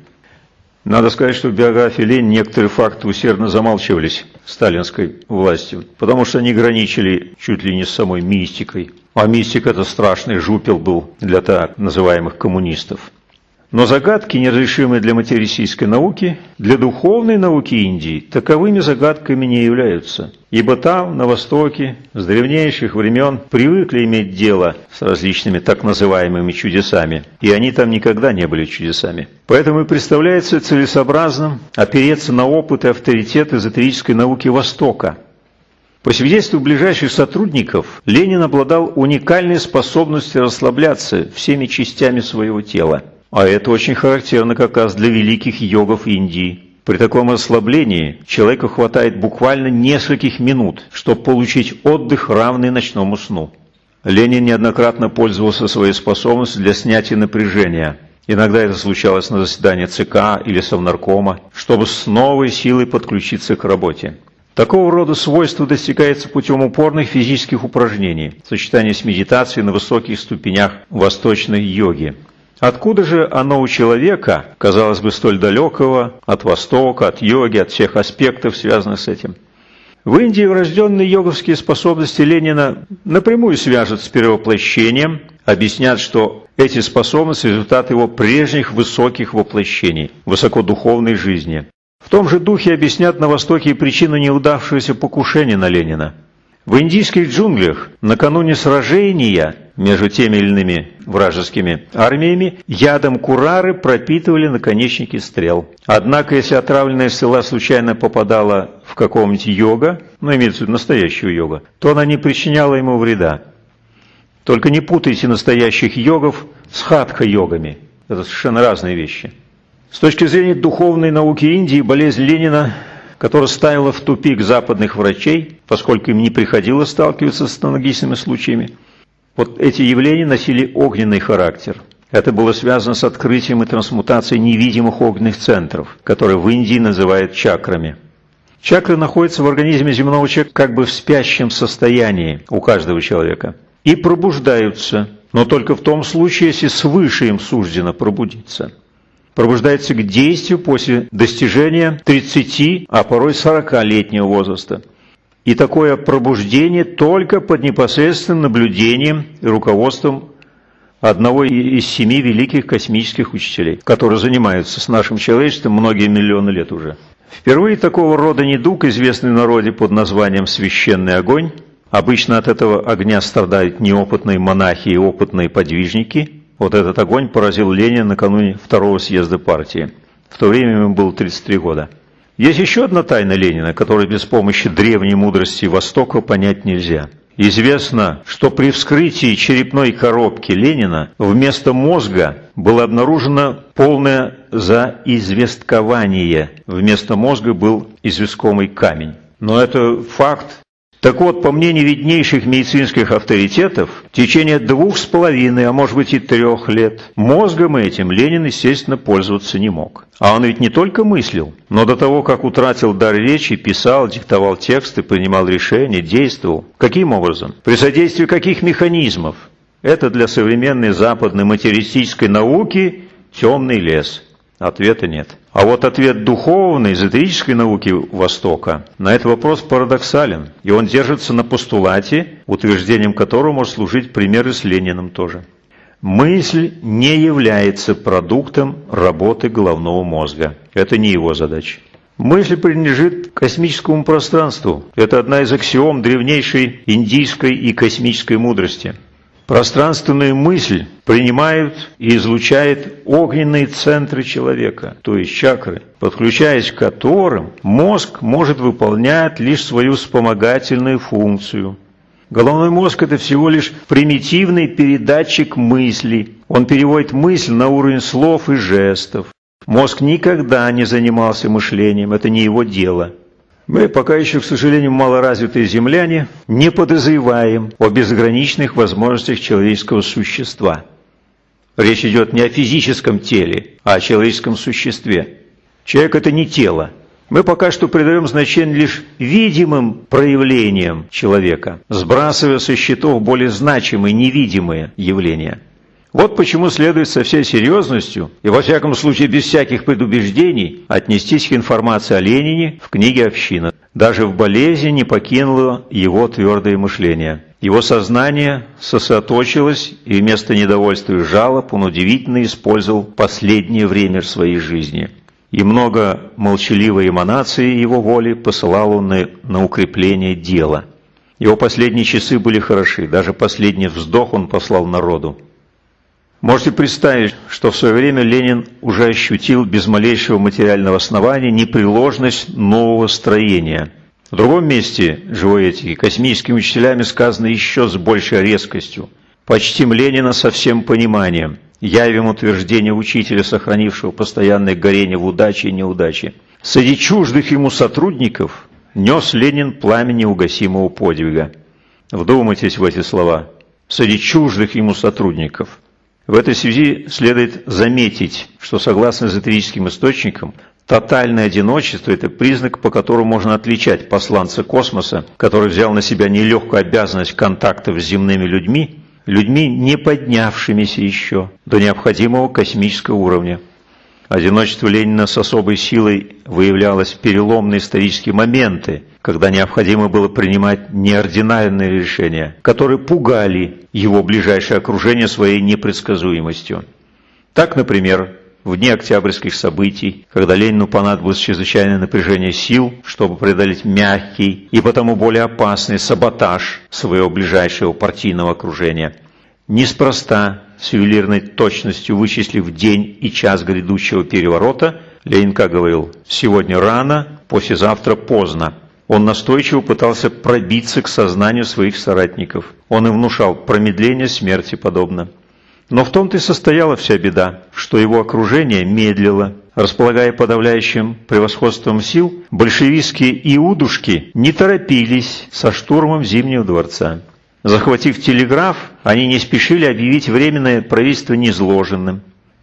Надо сказать, что в биографии Ленина некоторые факты усердно замалчивались сталинской властью, потому что они граничили чуть ли не с самой мистикой. А мистик – это страшный жупел был для так называемых коммунистов. Но загадки, неразрешимые для материалистической науки, для духовной науки Индии таковыми загадками не являются. Ибо там, на Востоке, с древнейших времен привыкли иметь дело с различными так называемыми чудесами, и они там никогда не были чудесами. Поэтому и представляется целесообразным опереться на опыт и авторитет эзотерической науки Востока. По свидетельству ближайших сотрудников, Ленин обладал уникальной способностью расслабляться всеми частями своего тела. А это очень характерно как раз для великих йогов Индии. При таком расслаблении человеку хватает буквально нескольких минут, чтобы получить отдых, равный ночному сну. Ленин неоднократно пользовался своей способностью для снятия напряжения. Иногда это случалось на заседании ЦК или Совнаркома, чтобы с новой силой подключиться к работе. Такого рода свойство достигается путем упорных физических упражнений, сочетания с медитацией на высоких ступенях восточной йоги. Откуда же оно у человека, казалось бы, столь далекого от Востока, от йоги, от всех аспектов, связанных с этим? В Индии врожденные йоговские способности Ленина напрямую свяжут с перевоплощением, объяснят, что эти способности – результат его прежних высоких воплощений, высокодуховной жизни. В том же духе объяснят на Востоке причину неудавшегося покушения на Ленина. В индийских джунглях накануне сражения между теми или иными вражескими армиями ядом курары пропитывали наконечники стрел. Однако, если отравленная стрела случайно попадала в какого-нибудь йога, ну, имеется в виду настоящего йога, то она не причиняла ему вреда. Только не путайте настоящих йогов с хатха-йогами. Это совершенно разные вещи. С точки зрения духовной науки Индии, болезнь Ленина, которая ставила в тупик западных врачей, поскольку им не приходилось сталкиваться с аналогичными случаями, вот эти явления носили огненный характер. Это было связано с открытием и трансмутацией невидимых огненных центров, которые в Индии называют чакрами. Чакры находятся в организме земного человека как бы в спящем состоянии у каждого человека и пробуждаются, но только в том случае, если свыше им суждено пробудиться. Пробуждается к действию после достижения тридцати, а порой сорокалетнего возраста. И такое пробуждение только под непосредственным наблюдением и руководством одного из семи великих космических учителей, которые занимаются с нашим человечеством многие миллионы лет уже. Впервые такого рода недуг, известный в народе под названием «священный огонь», обычно от этого огня страдают неопытные монахи и опытные подвижники. Вот этот огонь поразил Ленина накануне второго съезда партии. В то время ему было тридцать три года. Есть еще одна тайна Ленина, которую без помощи древней мудрости Востока понять нельзя. Известно, что при вскрытии черепной коробки Ленина вместо мозга было обнаружено полное заизвесткование. Вместо мозга был известковый камень. Но это факт. Так вот, по мнению виднейших медицинских авторитетов, в течение двух с половиной, а может быть и трех лет, мозгом этим Ленин, естественно, пользоваться не мог. А он ведь не только мыслил, но до того, как утратил дар речи, писал, диктовал тексты, принимал решения, действовал. Каким образом? При содействии каких механизмов? Это для современной западной материалистической науки темный лес. Ответа нет. А вот ответ духовной, эзотерической науки Востока на этот вопрос парадоксален, и он держится на постулате, утверждением которого может служить пример и с Лениным тоже. Мысль не является продуктом работы головного мозга. Это не его задача. Мысль принадлежит космическому пространству. Это одна из аксиом древнейшей индийской и космической мудрости. Пространственную мысль принимают и излучают огненные центры человека, то есть чакры, подключаясь к которым мозг может выполнять лишь свою вспомогательную функцию. Головной мозг – это всего лишь примитивный передатчик мысли. Он переводит мысль на уровень слов и жестов. Мозг никогда не занимался мышлением, это не его дело. Мы, пока еще, к сожалению, малоразвитые земляне, не подозреваем о безграничных возможностях человеческого существа. Речь идет не о физическом теле, а о человеческом существе. Человек – это не тело. Мы пока что придаем значение лишь видимым проявлениям человека, сбрасывая со счетов более значимые, невидимые явления. Вот почему следует со всей серьезностью и, во всяком случае, без всяких предубеждений отнестись к информации о Ленине в книге «Община». Даже в болезни не покинуло его твердое мышление. Его сознание сосредоточилось, и вместо недовольства и жалоб он удивительно использовал последнее время своей жизни. И много молчаливой эманации его воли посылал он на, на укрепление дела. Его последние часы были хороши, даже последний вздох он послал народу. Можете представить, что в свое время Ленин уже ощутил без малейшего материального основания непреложность нового строения. В другом месте живой этики космическими учителями сказано еще с большей резкостью. Почтим Ленина со всем пониманием, явим утверждение учителя, сохранившего постоянное горение в удаче и неудаче. Среди чуждых ему сотрудников нес Ленин пламя неугасимого подвига. Вдумайтесь в эти слова. Среди чуждых ему сотрудников. В этой связи следует заметить, что согласно эзотерическим источникам, тотальное одиночество – это признак, по которому можно отличать посланца космоса, который взял на себя нелегкую обязанность контактов с земными людьми, людьми, не поднявшимися еще до необходимого космического уровня. Одиночество Ленина с особой силой выявлялось в переломные исторические моменты, когда необходимо было принимать неординарные решения, которые пугали его ближайшее окружение своей непредсказуемостью. Так, например, в дни октябрьских событий, когда Ленину понадобилось чрезвычайное напряжение сил, чтобы преодолеть мягкий и потому более опасный саботаж своего ближайшего партийного окружения. Неспроста, с ювелирной точностью вычислив день и час грядущего переворота, Ленин как говорил: «Сегодня рано, послезавтра поздно». Он настойчиво пытался пробиться к сознанию своих соратников. Он им внушал: промедление смерти подобно. Но в том-то и состояла вся беда, что его окружение медлило. Располагая подавляющим превосходством сил, большевистские иудушки не торопились со штурмом Зимнего дворца. Захватив телеграф, они не спешили объявить временное правительство низложенным.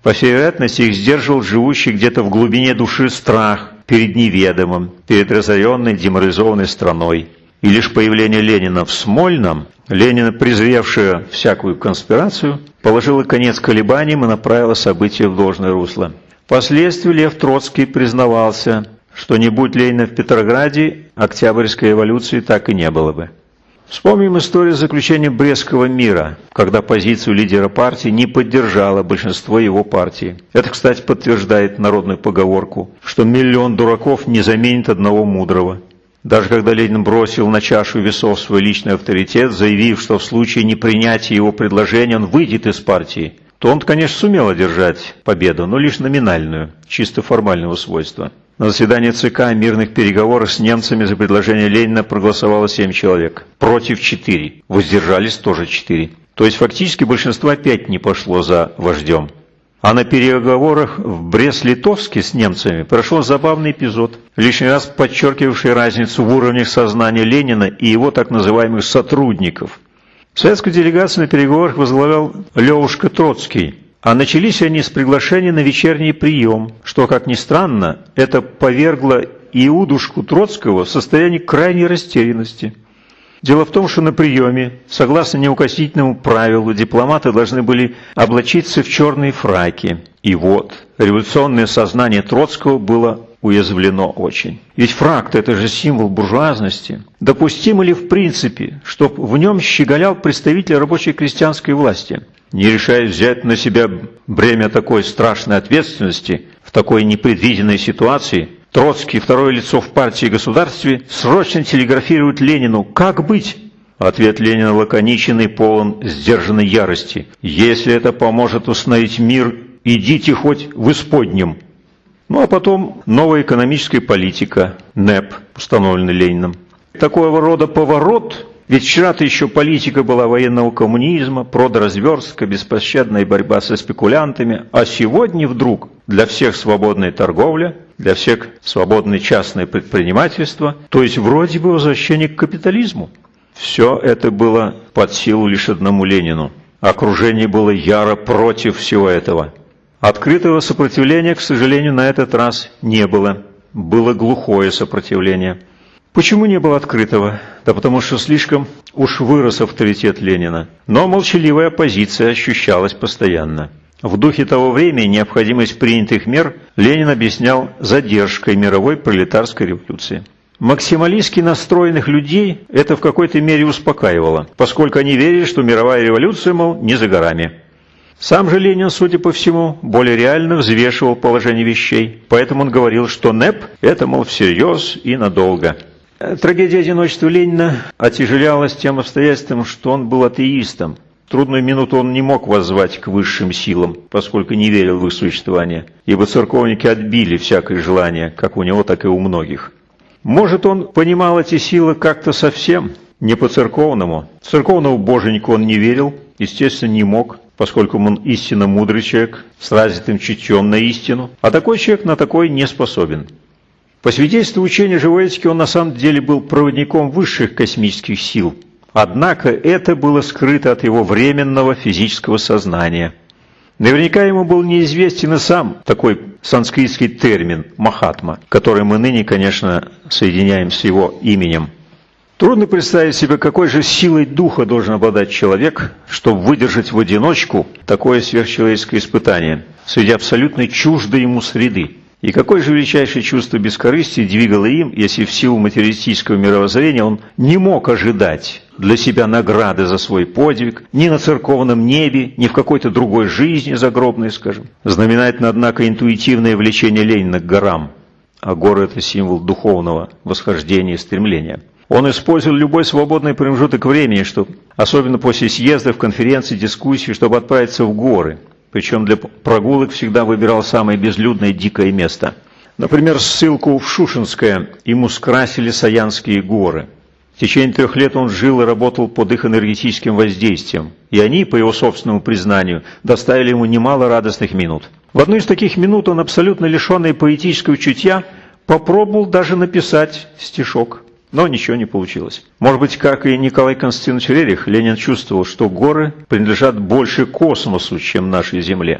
По всей вероятности, их сдерживал живущий где-то в глубине души страх перед неведомым, перед разоренной, деморализованной страной. И лишь появление Ленина в Смольном, Ленина, презревшая всякую конспирацию, положила конец колебаниям и направила события в должное русло. Впоследствии Лев Троцкий признавался, что не будь Ленина в Петрограде, Октябрьской революции так и не было бы. Вспомним историю заключения Брестского мира, когда позицию лидера партии не поддержало большинство его партии. Это, кстати, подтверждает народную поговорку, что миллион дураков не заменит одного мудрого. Даже когда Ленин бросил на чашу весов свой личный авторитет, заявив, что в случае непринятия его предложения он выйдет из партии, то он, конечно, сумел одержать победу, но лишь номинальную, чисто формального свойства. На заседании ЦК о мирных переговорах с немцами за предложение Ленина проголосовало семь человек, против четыре, воздержались тоже четыре. То есть фактически большинство опять не пошло за вождем. А на переговорах в Брест-Литовске с немцами прошел забавный эпизод, лишний раз подчеркивавший разницу в уровнях сознания Ленина и его так называемых сотрудников. Советскую делегацию на переговорах возглавлял Левушка Троцкий, а начались они с приглашения на вечерний прием, что, как ни странно, это повергло Иудушку Троцкого в состояние крайней растерянности. Дело в том, что на приеме, согласно неукоснительному правилу, дипломаты должны были облачиться в черные фраки. И вот, революционное сознание Троцкого было уязвлено очень. Ведь фрак-то это же символ буржуазности. Допустимо ли в принципе, чтоб в нем щеголял представитель рабочей крестьянской власти? Не решаясь взять на себя бремя такой страшной ответственности в такой непредвиденной ситуации, Троцкий, второе лицо в партии и государстве, срочно телеграфирует Ленину: «Как быть?» Ответ Ленина лаконичен и полон сдержанной ярости: «Если это поможет установить мир, идите хоть в исподнем». Ну а потом новая экономическая политика, НЭП, установленный Лениным. Такого рода поворот, ведь вчера-то еще политика была военного коммунизма, продразверстка, беспощадная борьба со спекулянтами, а сегодня вдруг для всех свободная торговля, для всех свободное частное предпринимательство, то есть вроде бы возвращение к капитализму. Все это было под силу лишь одному Ленину. Окружение было яро против всего этого. Открытого сопротивления, к сожалению, на этот раз не было. Было глухое сопротивление. Почему не было открытого? Да потому что слишком уж вырос авторитет Ленина. Но молчаливая оппозиция ощущалась постоянно. В духе того времени необходимость принятых мер Ленин объяснял задержкой мировой пролетарской революции. Максималистски настроенных людей это в какой-то мере успокаивало, поскольку они верили, что мировая революция, мол, не за горами. Сам же Ленин, судя по всему, более реально взвешивал положение вещей, поэтому он говорил, что НЭП – это, мол, всерьез и надолго. Трагедия одиночества Ленина отяжелялась тем обстоятельством, что он был атеистом. В трудную минуту он не мог воззвать к высшим силам, поскольку не верил в их существование, ибо церковники отбили всякое желание, как у него, так и у многих. Может, он понимал эти силы как-то совсем не по-церковному. Церковному боженьку он не верил, естественно, не мог, поскольку он истинно мудрый человек, с развитым чутьем на истину, а такой человек на такой не способен. По свидетельству учения живой этики он на самом деле был проводником высших космических сил, однако это было скрыто от его временного физического сознания. Наверняка ему был неизвестен и сам такой санскритский термин «махатма», который мы ныне, конечно, соединяем с его именем. Трудно представить себе, какой же силой духа должен обладать человек, чтобы выдержать в одиночку такое сверхчеловеческое испытание, среди абсолютно чуждой ему среды. И какое же величайшее чувство бескорыстия двигало им, если в силу материалистического мировоззрения он не мог ожидать для себя награды за свой подвиг ни на церковном небе, ни в какой-то другой жизни загробной, скажем. Знаменательно, однако, интуитивное влечение Ленина к горам, а горы – это символ духовного восхождения и стремления. Он использовал любой свободный промежуток времени, чтобы, особенно после съездов, конференций, дискуссий, чтобы отправиться в горы. Причем для прогулок всегда выбирал самое безлюдное дикое место. Например, ссылку в Шушенское ему скрасили Саянские горы. В течение трех лет он жил и работал под их энергетическим воздействием. И они, по его собственному признанию, доставили ему немало радостных минут. В одну из таких минут он, абсолютно лишенный поэтического чутья, попробовал даже написать стишок. Но ничего не получилось. Может быть, как и Николай Константинович Рерих, Ленин чувствовал, что горы принадлежат больше космосу, чем нашей Земле.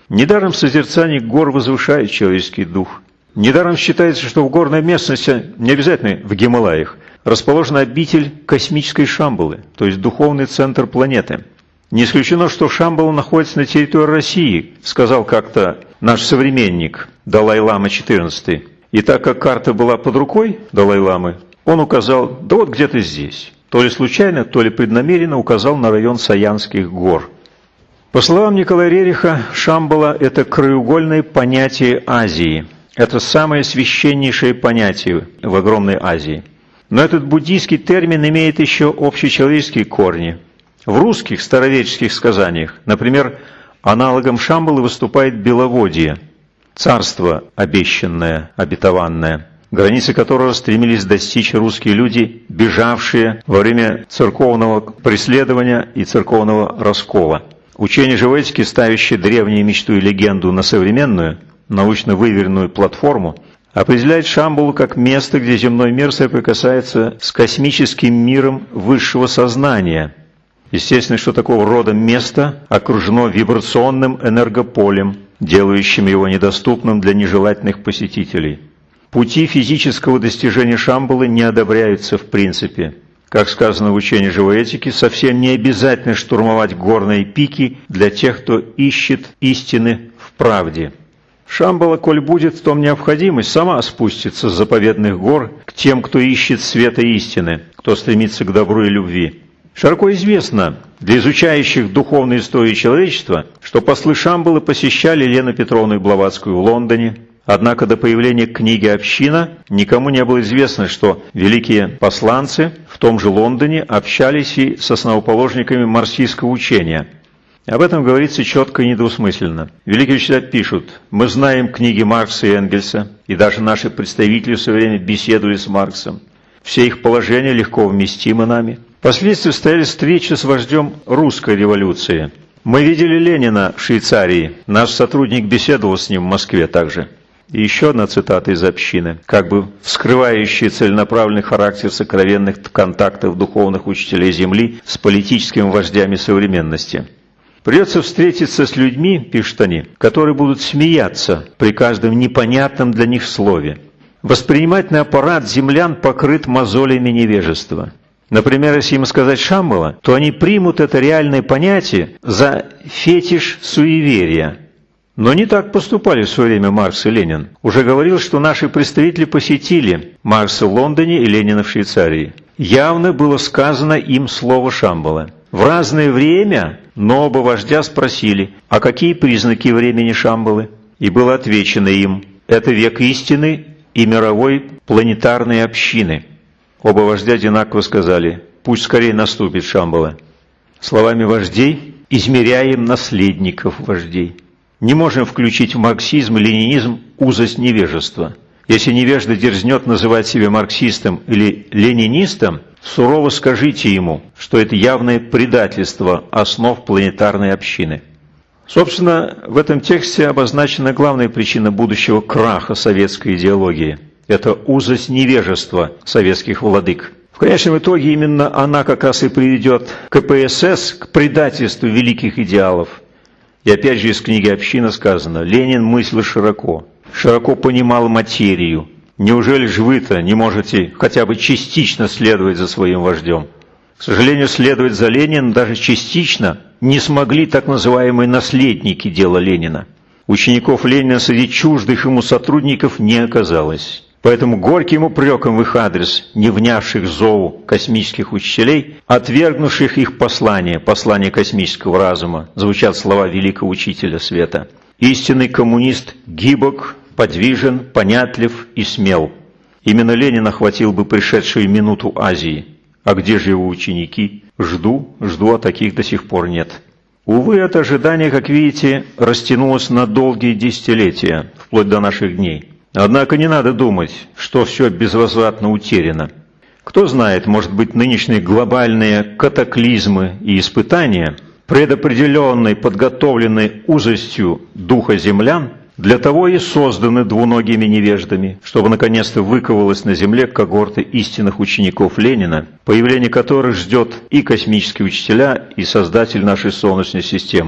Недаром созерцание гор возвышает человеческий дух. Недаром считается, что в горной местности, не обязательно в Гималаях, расположена обитель космической Шамбалы, то есть духовный центр планеты. Не исключено, что Шамбала находится на территории России, сказал как-то наш современник Далай-лама четырнадцатый. И так как карта была под рукой Далай-ламы, он указал, да вот где-то здесь. То ли случайно, то ли преднамеренно указал на район Саянских гор. По словам Николая Рериха, Шамбала – это краеугольное понятие Азии. Это самое священнейшее понятие в огромной Азии. Но этот буддийский термин имеет еще общечеловеческие корни. В русских староверческих сказаниях, например, аналогом Шамбалы выступает Беловодье, царство обещанное, обетованное, границы которого стремились достичь русские люди, бежавшие во время церковного преследования и церковного раскола. Учение же в этике, ставящее древнюю мечту и легенду на современную, научно выверенную платформу, определяет Шамбалу как место, где земной мир соприкасается с космическим миром высшего сознания. Естественно, что такого рода место окружено вибрационным энергополем, делающим его недоступным для нежелательных посетителей. Пути физического достижения Шамбалы не одобряются в принципе. Как сказано в учении живой этики, совсем не обязательно штурмовать горные пики для тех, кто ищет истины в правде. Шамбала, коль будет в том необходимость, сама спустится с заповедных гор к тем, кто ищет света истины, кто стремится к добру и любви. Широко известно для изучающих духовную историю человечества, что послы Шамбалы посещали Елену Петровну Блаватскую в Лондоне. Однако до появления книги «Община» никому не было известно, что великие посланцы в том же Лондоне общались и с основоположниками марксистского учения. Об этом говорится четко и недвусмысленно. Великие учителя пишут: «Мы знаем книги Маркса и Энгельса, и даже наши представители в свое время беседовали с Марксом. Все их положения легко вместимы нами». Впоследствии стояли встречи с вождем русской революции. Мы видели Ленина в Швейцарии, наш сотрудник беседовал с ним в Москве также. И еще одна цитата из «Общины», как бы вскрывающая целенаправленный характер сокровенных контактов духовных учителей Земли с политическими вождями современности. «Придется встретиться с людьми, — пишут они, — которые будут смеяться при каждом непонятном для них слове. Воспринимательный аппарат землян покрыт мозолями невежества. Например, если им сказать Шамбала, то они примут это реальное понятие за фетиш суеверия. Но не так поступали в свое время Маркс и Ленин. Уже говорил, что наши представители посетили Маркса в Лондоне и Ленина в Швейцарии. Явно было сказано им слово Шамбала. В разное время, но оба вождя спросили, а какие признаки времени Шамбалы? И было отвечено им: это век истины и мировой планетарной общины. Оба вождя одинаково сказали: пусть скорее наступит Шамбала. Словами вождей измеряем наследников вождей. Не можем включить в марксизм и ленинизм узость невежества. Если невежда дерзнет называть себя марксистом или ленинистом, сурово скажите ему, что это явное предательство основ планетарной общины. Собственно, в этом тексте обозначена главная причина будущего краха советской идеологии. Это узость невежества советских владык. В конечном итоге именно она как раз и приведет к КПСС, к предательству великих идеалов. И опять же из книги «Община» сказано: Ленин мыслил широко, широко понимал материю. Неужели же вы-то не можете хотя бы частично следовать за своим вождем? К сожалению, следовать за Лениным даже частично не смогли так называемые наследники дела Ленина. Учеников Ленина среди чуждых ему сотрудников не оказалось. Поэтому горьким упреком в их адрес, не внявших зову космических учителей, отвергнувших их послание, послание космического разума, звучат слова великого учителя света. Истинный коммунист гибок, подвижен, понятлив и смел. Именно Ленин охватил бы пришедшую минуту Азии. А где же его ученики? Жду, жду, а таких до сих пор нет. Увы, это ожидание, как видите, растянулось на долгие десятилетия, вплоть до наших дней. Однако не надо думать, что все безвозвратно утеряно. Кто знает, может быть, нынешние глобальные катаклизмы и испытания, предопределенные, подготовленные узостью духа землян, для того и созданы двуногими невеждами, чтобы наконец-то выковалась на земле когорты истинных учеников Ленина, появление которых ждет и космические учителя, и создатель нашей Солнечной системы.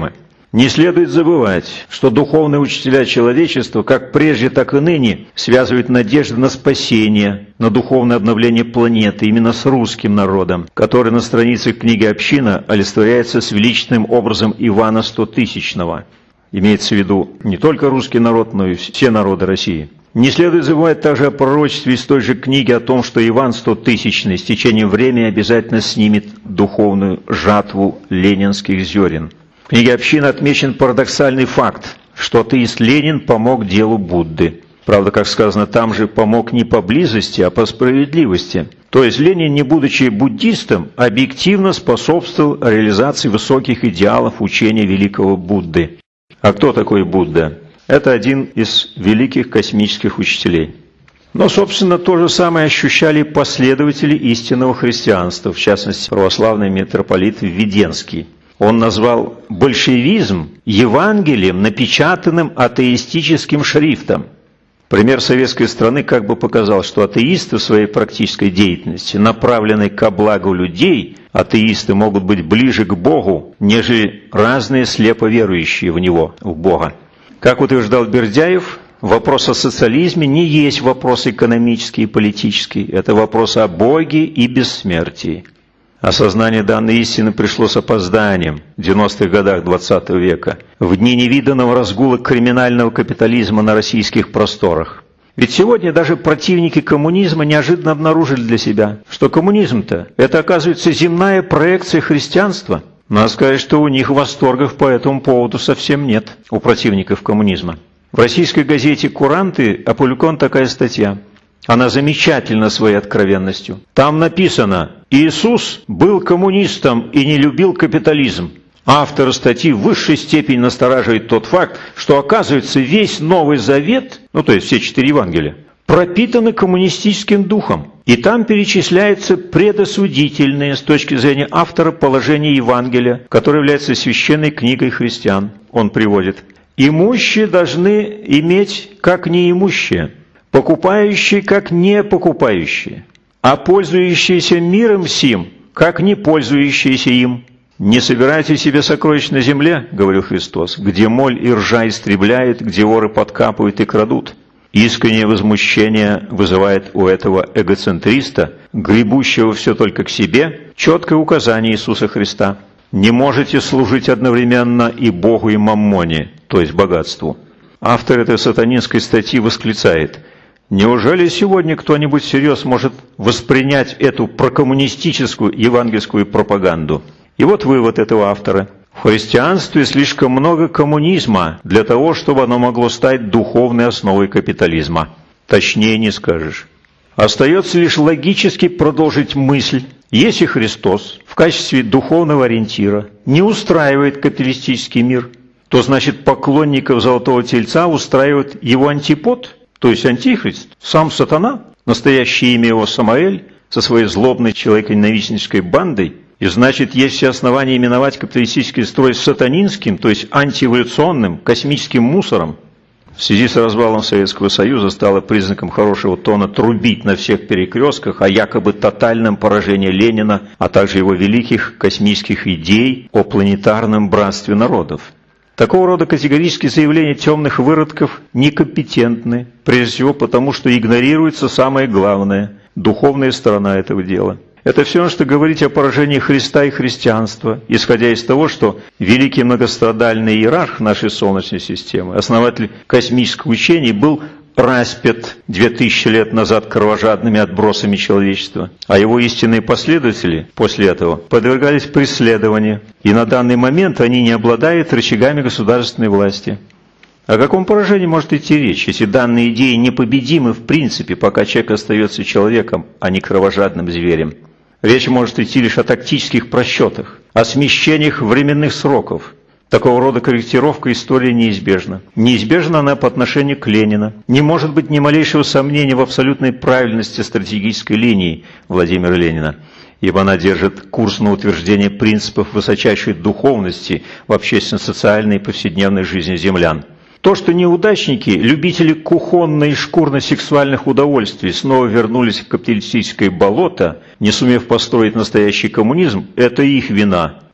Не следует забывать, что духовные учителя человечества, как прежде, так и ныне, связывают надежды на спасение, на духовное обновление планеты именно с русским народом, который на страницах книги «Община» олицетворяется с величественным образом Ивана Стотысячного. Имеется в виду не только русский народ, но и все народы России. Не следует забывать также о пророчестве из той же книги о том, что Иван Стотысячный с течением времени обязательно снимет духовную жатву ленинских зерен. В книге «Община» отмечен парадоксальный факт, что атеист Ленин помог делу Будды. Правда, как сказано, там же помог не по близости, а по справедливости. То есть Ленин, не будучи буддистом, объективно способствовал реализации высоких идеалов учения великого Будды. А кто такой Будда? Это один из великих космических учителей. Но, собственно, то же самое ощущали последователи истинного христианства, в частности, православный митрополит Введенский. Он назвал большевизм Евангелием, напечатанным атеистическим шрифтом. Пример советской страны как бы показал, что атеисты в своей практической деятельности, направленной ко благу людей, атеисты могут быть ближе к Богу, нежели разные слепо верующие в Него, в Бога. Как утверждал Бердяев, вопрос о социализме не есть вопрос экономический и политический, это вопрос о Боге и бессмертии. Осознание данной истины пришло с опозданием в девяностых годах двадцатого века, в дни невиданного разгула криминального капитализма на российских просторах. Ведь сегодня даже противники коммунизма неожиданно обнаружили для себя, что коммунизм-то это, оказывается, земная проекция христианства. Надо сказать, что у них восторгов по этому поводу совсем нет, у противников коммунизма. В российской газете «Куранты» опубликована такая статья. Она замечательна своей откровенностью. Там написано: «Иисус был коммунистом и не любил капитализм». Автор статьи в высшей степени настораживает тот факт, что, оказывается, весь Новый Завет, ну то есть все четыре Евангелия, пропитаны коммунистическим духом. И там перечисляются предосудительные с точки зрения автора положения Евангелия, которое является священной книгой христиан. Он приводит: «Имущие должны иметь как неимущие, покупающие как не покупающие, а пользующиеся миром сим, как не пользующиеся им. Не собирайте себе сокровищ на земле, — говорил Христос, — где моль и ржа истребляет, где воры подкапывают и крадут». Искреннее возмущение вызывает у этого эгоцентриста, гребущего все только к себе, четкое указание Иисуса Христа: «Не можете служить одновременно и Богу, и маммоне», то есть богатству. Автор этой сатанинской статьи восклицает: неужели сегодня кто-нибудь всерьез может воспринять эту прокоммунистическую евангельскую пропаганду? И вот вывод этого автора. В христианстве слишком много коммунизма для того, чтобы оно могло стать духовной основой капитализма. Точнее не скажешь. Остается лишь логически продолжить мысль. Если Христос в качестве духовного ориентира не устраивает капиталистический мир, то значит поклонников Золотого Тельца устраивает его антипод, то есть антихрист, сам сатана, настоящее имя его Самаэль, со своей злобной человеконенавистнической бандой. И значит, есть все основания именовать капиталистический строй сатанинским, то есть антиэволюционным, космическим мусором. В связи с развалом Советского Союза стало признаком хорошего тона трубить на всех перекрестках о якобы тотальном поражении Ленина, а также его великих космических идей о планетарном братстве народов. Такого рода категорические заявления темных выродков некомпетентны, прежде всего потому, что игнорируется самое главное – духовная сторона этого дела. Это все равно, что говорить о поражении Христа и христианства, исходя из того, что великий многострадальный иерарх нашей Солнечной системы, основатель космического учения, был распят две тысячи лет назад кровожадными отбросами человечества, а его истинные последователи после этого подвергались преследованию, и на данный момент они не обладают рычагами государственной власти. О каком поражении может идти речь, если данные идеи непобедимы в принципе, пока человек остается человеком, а не кровожадным зверем? Речь может идти лишь о тактических просчетах, о смещениях временных сроков. Такого рода корректировка истории неизбежна. Неизбежна она по отношению к Ленину. Не может быть ни малейшего сомнения в абсолютной правильности стратегической линии Владимира Ленина, ибо она держит курс на утверждение принципов высочайшей духовности в общественно-социальной и повседневной жизни землян. То, что неудачники, любители кухонно- и шкурно-сексуальных удовольствий снова вернулись в капиталистическое болото, не сумев построить настоящий коммунизм, это их вина.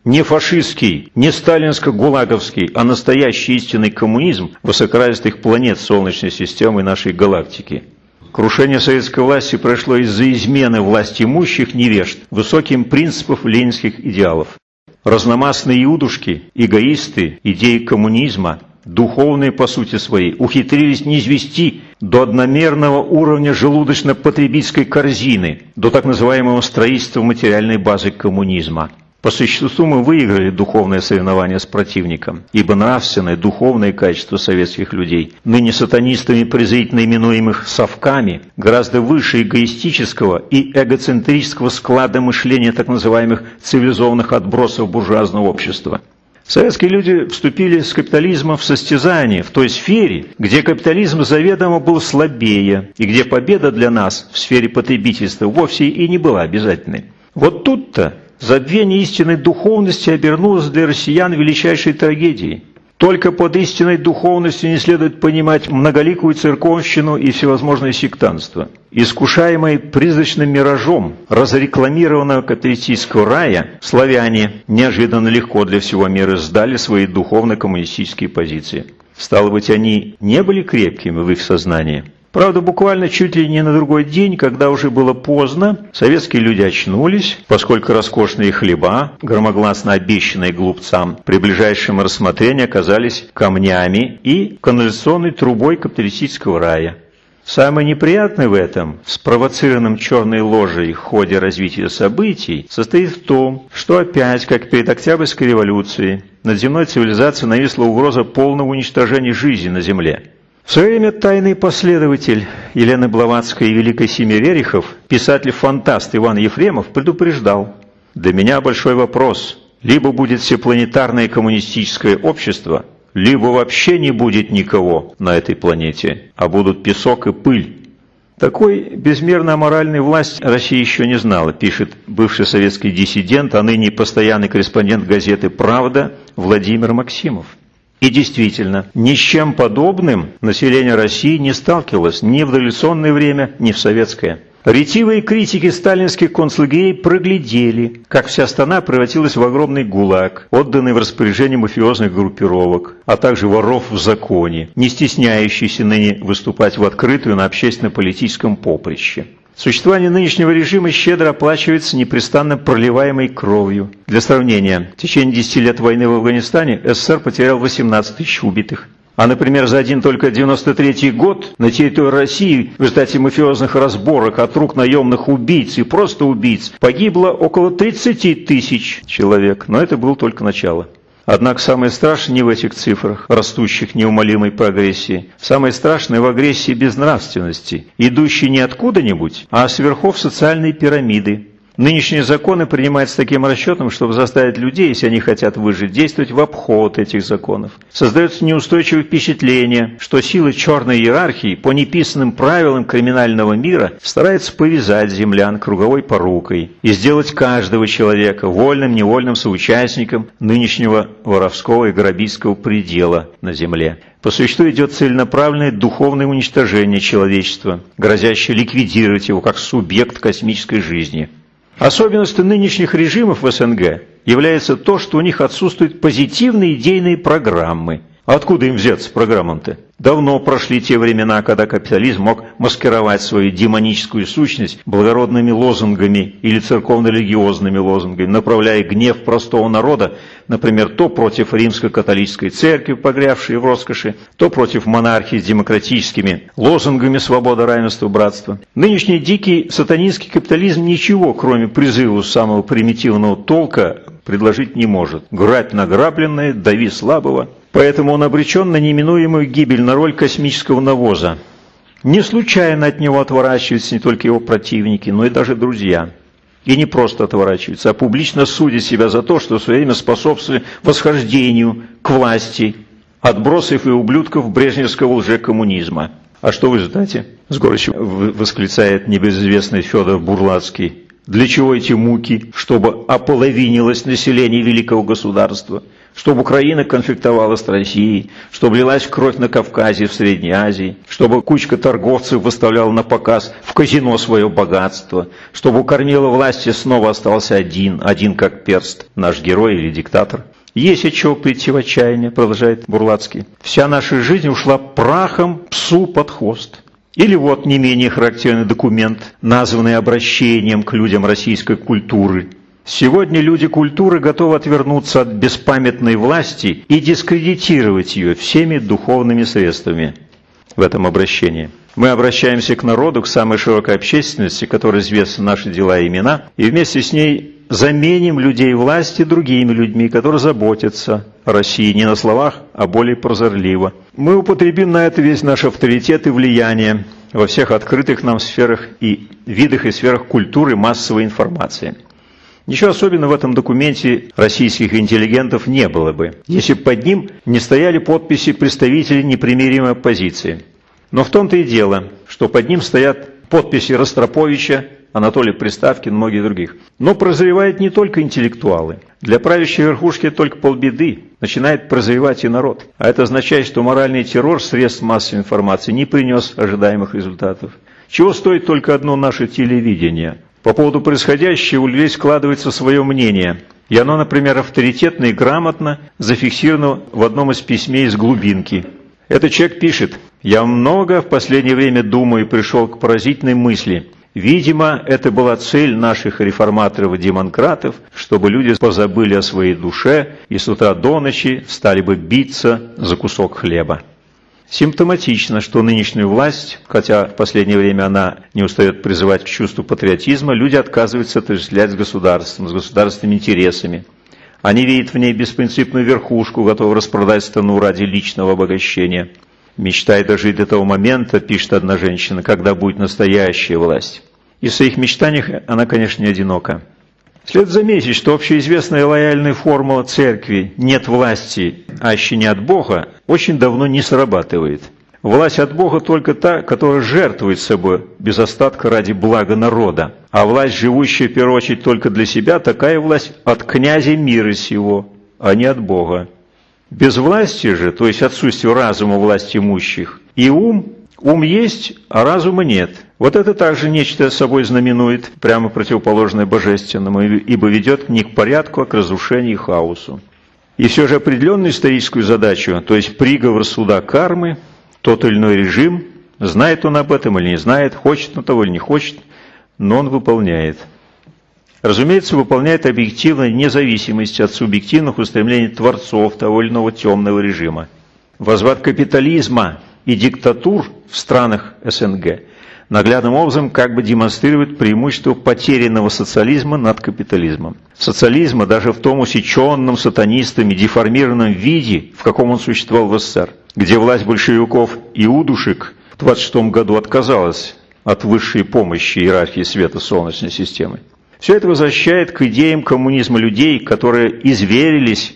Не фашистский, не сталинско-гулаговский, а настоящий истинный коммунизм высокоразвитых планет Солнечной системы нашей галактики. Крушение советской власти прошло из-за измены власть имущих невежд высоким принципам ленинских идеалов. Разномастные иудушки, эгоисты, идеи коммунизма, духовные по сути своей, ухитрились низвести до одномерного уровня желудочно-потребительской корзины, до так называемого строительства материальной базы коммунизма. По существу мы выиграли духовное соревнование с противником, ибо нравственное, духовное качество советских людей, ныне сатанистами презрительно именуемых совками, гораздо выше эгоистического и эгоцентрического склада мышления так называемых цивилизованных отбросов буржуазного общества. Советские люди вступили с капитализмом в состязание в той сфере, где капитализм заведомо был слабее, и где победа для нас в сфере потребительства вовсе и не была обязательной. Вот тут-то забвение истинной духовности обернулось для россиян величайшей трагедией. Только под истинной духовностью не следует понимать многоликую церковщину и всевозможное сектантство. Искушаемые призрачным миражом разрекламированного капиталистического рая, славяне неожиданно легко для всего мира сдали свои духовно-коммунистические позиции. Стало быть, они не были крепкими в их сознании. Правда, буквально чуть ли не на другой день, когда уже было поздно, советские люди очнулись, поскольку роскошные хлеба, громогласно обещанные глупцам, при ближайшем рассмотрении оказались камнями и канализационной трубой капиталистического рая. Самое неприятное в этом, спровоцированном черной ложей в ходе развития событий, состоит в том, что опять, как перед Октябрьской революцией, над земной цивилизацией нависла угроза полного уничтожения жизни на Земле. В свое время тайный последователь Елены Блаватской и Великой Семьи Рерихов, писатель-фантаст Иван Ефремов, предупреждал: «Для меня большой вопрос. Либо будет всепланетарное коммунистическое общество, либо вообще не будет никого на этой планете, а будут песок и пыль». Такой безмерно аморальной власти Россия еще не знала, пишет бывший советский диссидент, а ныне постоянный корреспондент газеты «Правда» Владимир Максимов. И действительно, ни с чем подобным население России не сталкивалось ни в дореволюционное время, ни в советское. Ретивые критики сталинских концлагерей проглядели, как вся страна превратилась в огромный гулаг, отданный в распоряжение мафиозных группировок, а также воров в законе, не стесняющихся ныне выступать в открытую на общественно-политическом поприще. Существование нынешнего режима щедро оплачивается непрестанно проливаемой кровью. Для сравнения, в течение десяти лет войны в Афганистане СССР потерял восемнадцать тысяч убитых. А, например, за один только девяносто третий год на территории России в результате мафиозных разборок от рук наемных убийц и просто убийц погибло около тридцати тысяч человек. Но это было только начало. Однако самое страшное не в этих цифрах, растущих неумолимой прогрессии. Самое страшное в агрессии безнравственности, идущей не откуда-нибудь, а с верхов социальной пирамиды. Нынешние законы принимаются с таким расчетом, чтобы заставить людей, если они хотят выжить, действовать в обход этих законов. Создается неустойчивое впечатление, что силы черной иерархии по неписанным правилам криминального мира стараются повязать землян круговой порукой и сделать каждого человека вольным-невольным соучастником нынешнего воровского и грабительского предела на земле. По существу идет целенаправленное духовное уничтожение человечества, грозящее ликвидировать его как субъект космической жизни. Особенностью нынешних режимов в СНГ является то, что у них отсутствуют позитивные идейные программы. Откуда им взяться программам-то? Давно прошли те времена, когда капитализм мог маскировать свою демоническую сущность благородными лозунгами или церковно-религиозными лозунгами, направляя гнев простого народа, например, то против римско-католической церкви, погрязшей в роскоши, то против монархии с демократическими лозунгами свобода, равенство, братство. Нынешний дикий сатанинский капитализм ничего, кроме призыва самого примитивного толка, предложить не может. Грабь награбленное, дави слабого. Поэтому он обречен на неминуемую гибель, на роль космического навоза. Не случайно от него отворачиваются не только его противники, но и даже друзья. И не просто отворачиваются, а публично судят себя за то, что в свое время способствовали восхождению к власти отбросов и ублюдков брежневского лжекоммунизма. А что в результате? С горечью восклицает небезызвестный Федор Бурлацкий. Для чего эти муки? Чтобы ополовинилось население великого государства. чтобы Украина конфликтовала с Россией, чтобы лилась кровь на Кавказе, в Средней Азии, чтобы кучка торговцев выставляла на показ в казино свое богатство, чтобы у кормила власти снова остался один, один как перст, наш герой или диктатор. Есть от чего прийти в отчаяние, продолжает Бурлацкий. Вся наша жизнь ушла прахом псу под хвост. Или вот не менее характерный документ, названный обращением к людям российской культуры. Сегодня люди культуры готовы отвернуться от беспамятной власти и дискредитировать ее всеми духовными средствами в этом обращении. Мы обращаемся к народу, к самой широкой общественности, которой известны наши дела и имена, и вместе с ней заменим людей власти другими людьми, которые заботятся о России не на словах, а более прозорливо. Мы употребим на это весь наш авторитет и влияние во всех открытых нам сферах и видах и сферах культуры массовой информации. Ничего особенного в этом документе российских интеллигентов не было бы, если бы под ним не стояли подписи представителей непримиримой оппозиции. Но в том-то и дело, что под ним стоят подписи Ростроповича, Анатолия Приставкина и многих других. Но прозревают не только интеллектуалы. Для правящей верхушки только полбеды. Начинает прозревать и народ. А это означает, что моральный террор средств массовой информации не принес ожидаемых результатов. Чего стоит только одно наше телевидение. По поводу происходящего у людей складывается свое мнение. И оно, например, авторитетно и грамотно зафиксировано в одном из письмей из глубинки. Этот человек пишет: «Я много в последнее время думаю и пришел к поразительной мысли. Видимо, это была цель наших реформаторов и демократов, чтобы люди позабыли о своей душе и с утра до ночи стали бы биться за кусок хлеба». Симптоматично, что нынешнюю власть, хотя в последнее время она не устает призывать к чувству патриотизма, люди отказываются отождествлять с государством, с государственными интересами. Они видят в ней беспринципную верхушку, готовы распродать страну ради личного обогащения. Мечтает дожить до того момента, пишет одна женщина, когда будет настоящая власть. И в своих мечтаниях она, конечно, не одинока. Следует заметить, что общеизвестная лояльная формула церкви «нет власти, аще не от Бога» очень давно не срабатывает. Власть от Бога только та, которая жертвует собой без остатка ради блага народа. А власть, живущая в первую очередь только для себя, такая власть от князя мира сего, а не от Бога. Без власти же, то есть отсутствие разума власть имущих, и ум, ум есть, а разума нет. Вот это также нечто собой знаменует, прямо противоположное божественному, ибо ведет не к порядку, а к разрушению и хаосу. И все же определенную историческую задачу, то есть приговор суда кармы, тот или иной режим, знает он об этом или не знает, хочет он того или не хочет, но он выполняет. Разумеется, выполняет объективно, вне зависимости от субъективных устремлений творцов того или иного темного режима. Возврат капитализма и диктатур в странах СНГ наглядным образом как бы демонстрирует преимущество потерянного социализма над капитализмом. Социализма даже в том усеченном сатанистами деформированном виде, в каком он существовал в СССР, где власть большевиков и удушек в двадцать шестом году отказалась от высшей помощи иерархии света Солнечной системы. Все это возвращает к идеям коммунизма людей, которые изверились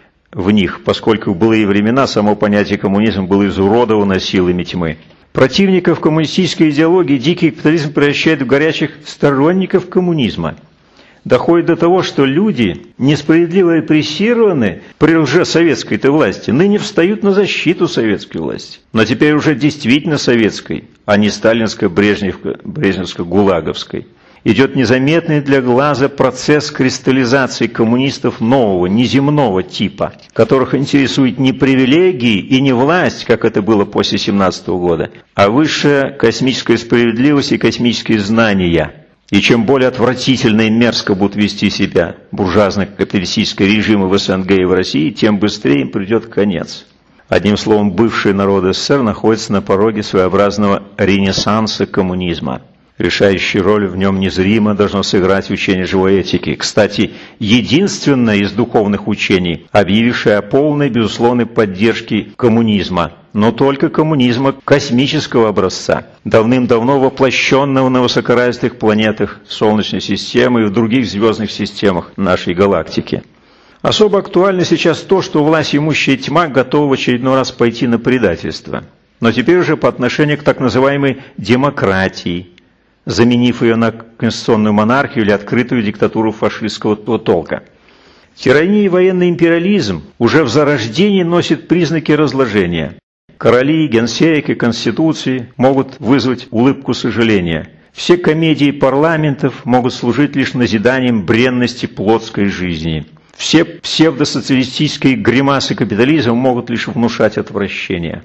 в них, поскольку в былые времена само понятие коммунизм было изуродовано силами тьмы. Противников коммунистической идеологии дикий капитализм превращает в горячих сторонников коммунизма. Доходит до того, что люди, несправедливо репрессированы при лжесоветской-то власти, ныне встают на защиту советской власти. Но теперь уже действительно советской, а не сталинско-брежневско-гулаговской. Идет незаметный для глаза процесс кристаллизации коммунистов нового, неземного типа, которых интересует не привилегии и не власть, как это было после семнадцатого года, а высшая космическая справедливость и космические знания. И чем более отвратительно и мерзко будут вести себя буржуазно-капиталистические режимы в СНГ и в России, тем быстрее им придет конец. Одним словом, бывшие народы СССР находятся на пороге своеобразного ренессанса коммунизма. Решающую роль в нем незримо должно сыграть учение живой этики. Кстати, единственное из духовных учений, объявившее о полной безусловной поддержке коммунизма, но только коммунизма космического образца, давным-давно воплощенного на высокоразвитых планетах Солнечной системы и в других звездных системах нашей галактики. Особо актуально сейчас то, что власть имущая тьма готова в очередной раз пойти на предательство, но теперь уже по отношению к так называемой демократии, заменив ее на конституционную монархию или открытую диктатуру фашистского толка. Тирания и военный империализм уже в зарождении носят признаки разложения. Короли, генсек и конституции могут вызвать улыбку сожаления. Все комедии парламентов могут служить лишь назиданием бренности плотской жизни. Все псевдосоциалистические гримасы капитализма могут лишь внушать отвращение.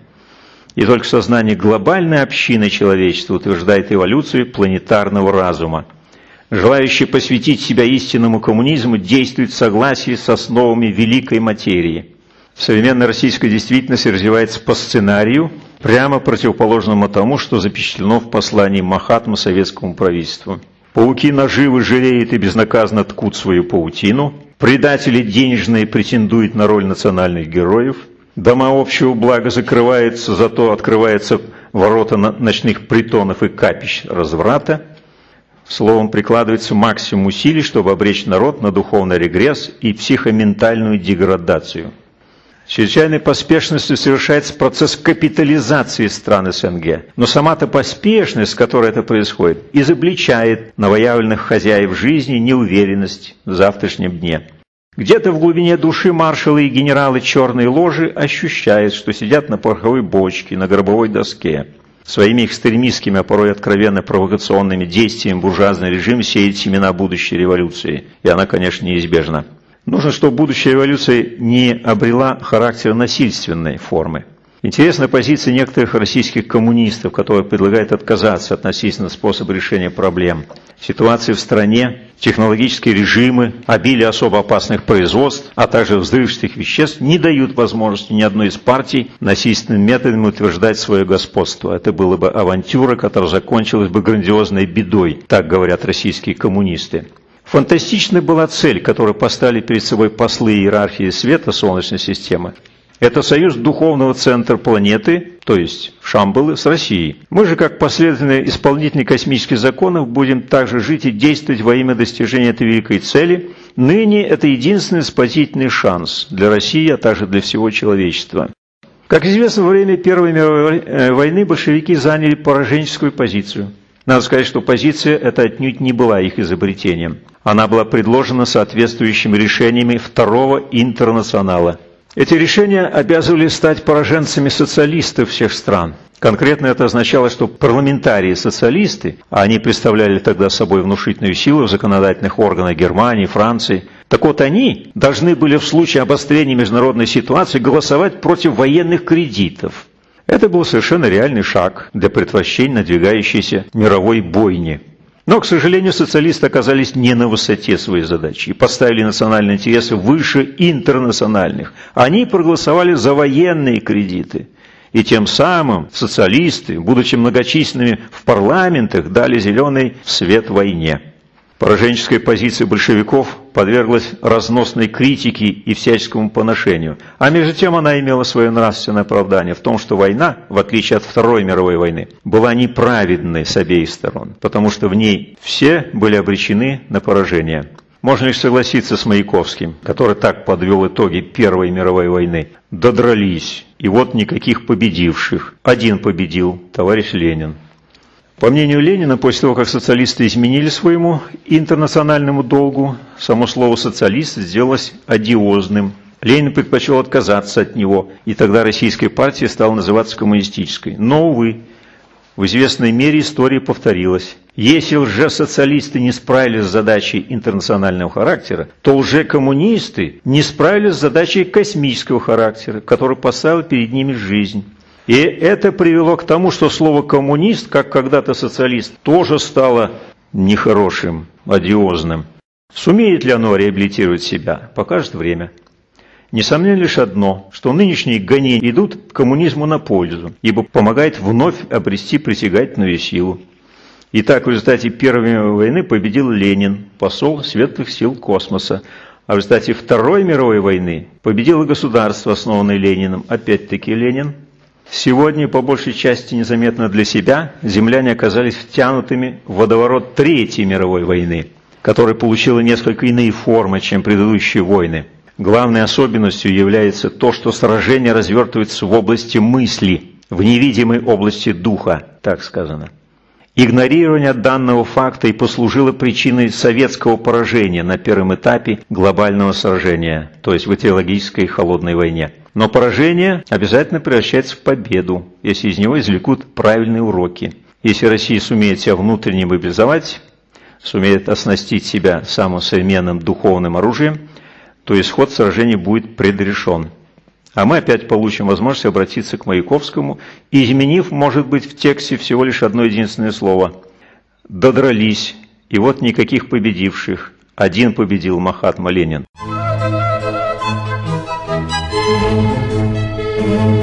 И только сознание глобальной общины человечества утверждает эволюцию планетарного разума. Желающий посвятить себя истинному коммунизму действует в согласии с основами великой материи. Современная российская действительность развивается по сценарию, прямо противоположному тому, что запечатлено в послании Махатмы советскому правительству. Пауки наживы жалеют и безнаказанно ткут свою паутину, предатели денежные претендуют на роль национальных героев, дома общего блага закрываются, зато открываются ворота ночных притонов и капищ разврата. Словом, прикладывается максимум усилий, чтобы обречь народ на духовный регресс и психоментальную деградацию. С чрезвычайной поспешностью совершается процесс капитализации стран СНГ. Но сама-то поспешность, с которой это происходит, изобличает новоявленных хозяев жизни неуверенность в завтрашнем дне. Где-то в глубине души маршалы и генералы черной ложи ощущают, что сидят на пороховой бочке, на гробовой доске. Своими экстремистскими, а порой откровенно провокационными действиями буржуазный режим сеет семена будущей революции. И она, конечно, неизбежна. Нужно, чтобы будущая революция не обрела характер насильственной формы. Интересна позиция некоторых российских коммунистов, которые предлагают отказаться от насильственного способа решения проблем. Ситуация в стране, технологические режимы, обилие особо опасных производств, а также взрывчатых веществ не дают возможности ни одной из партий насильственными методами утверждать свое господство. Это была бы авантюра, которая закончилась бы грандиозной бедой, так говорят российские коммунисты. Фантастичной была цель, которую поставили перед собой послы иерархии света Солнечной системы. Это союз духовного центра планеты, то есть Шамбалы, с Россией. Мы же, как последовательные исполнители космических законов, будем также жить и действовать во имя достижения этой великой цели. Ныне это единственный спасительный шанс для России, а также для всего человечества. Как известно, во время Первой мировой войны большевики заняли пораженческую позицию. Надо сказать, что позиция эта отнюдь не была их изобретением. Она была предложена соответствующими решениями Второго интернационала. Эти решения обязывали стать пораженцами социалистов всех стран. Конкретно это означало, что парламентарии-социалисты, а они представляли тогда собой внушительную силу в законодательных органах Германии, Франции, так вот они должны были в случае обострения международной ситуации голосовать против военных кредитов. Это был совершенно реальный шаг для предотвращения надвигающейся мировой бойни. Но, к сожалению, социалисты оказались не на высоте своей задачи и поставили национальные интересы выше интернациональных. Они проголосовали за военные кредиты. И тем самым социалисты, будучи многочисленными в парламентах, дали зеленый свет войне. Пораженческая позиция большевиков подверглась разносной критике и всяческому поношению. А между тем она имела свое нравственное оправдание в том, что война, в отличие от Второй мировой войны, была неправедной с обеих сторон, потому что в ней все были обречены на поражение. Можно лишь согласиться с Маяковским, который так подвел итоги Первой мировой войны. Додрались, и вот никаких победивших. Один победил, товарищ Ленин. По мнению Ленина, после того, как социалисты изменили своему интернациональному долгу, само слово «социалист» сделалось одиозным. Ленин предпочел отказаться от него, и тогда российская партия стала называться коммунистической. Но, увы, в известной мере история повторилась. Если лжесоциалисты не справились с задачей интернационального характера, то лжекоммунисты не справились с задачей космического характера, которую поставила перед ними жизнь. И это привело к тому, что слово «коммунист», как когда-то социалист, тоже стало нехорошим, одиозным. Сумеет ли оно реабилитировать себя, покажет время. Несомненно лишь одно, что нынешние гонения идут коммунизму на пользу, ибо помогает вновь обрести притягательную силу. Итак, в результате Первой мировой войны победил Ленин, посол светлых сил космоса, а в результате Второй мировой войны победило государство, основанное Лениным, опять-таки Ленин. Сегодня, по большей части незаметно для себя, земляне оказались втянутыми в водоворот Третьей мировой войны, которая получила несколько иные формы, чем предыдущие войны. Главной особенностью является то, что сражение развертывается в области мысли, в невидимой области духа, так сказано. Игнорирование данного факта и послужило причиной советского поражения на первом этапе глобального сражения, то есть в идеологической холодной войне. Но поражение обязательно превращается в победу, если из него извлекут правильные уроки. Если Россия сумеет себя внутренне мобилизовать, сумеет оснастить себя самым современным духовным оружием, то исход сражения будет предрешен. А мы опять получим возможность обратиться к Маяковскому, изменив, может быть, в тексте всего лишь одно единственное слово. Додрались, и вот никаких победивших. Один победил Махатма Ленин. Thank you.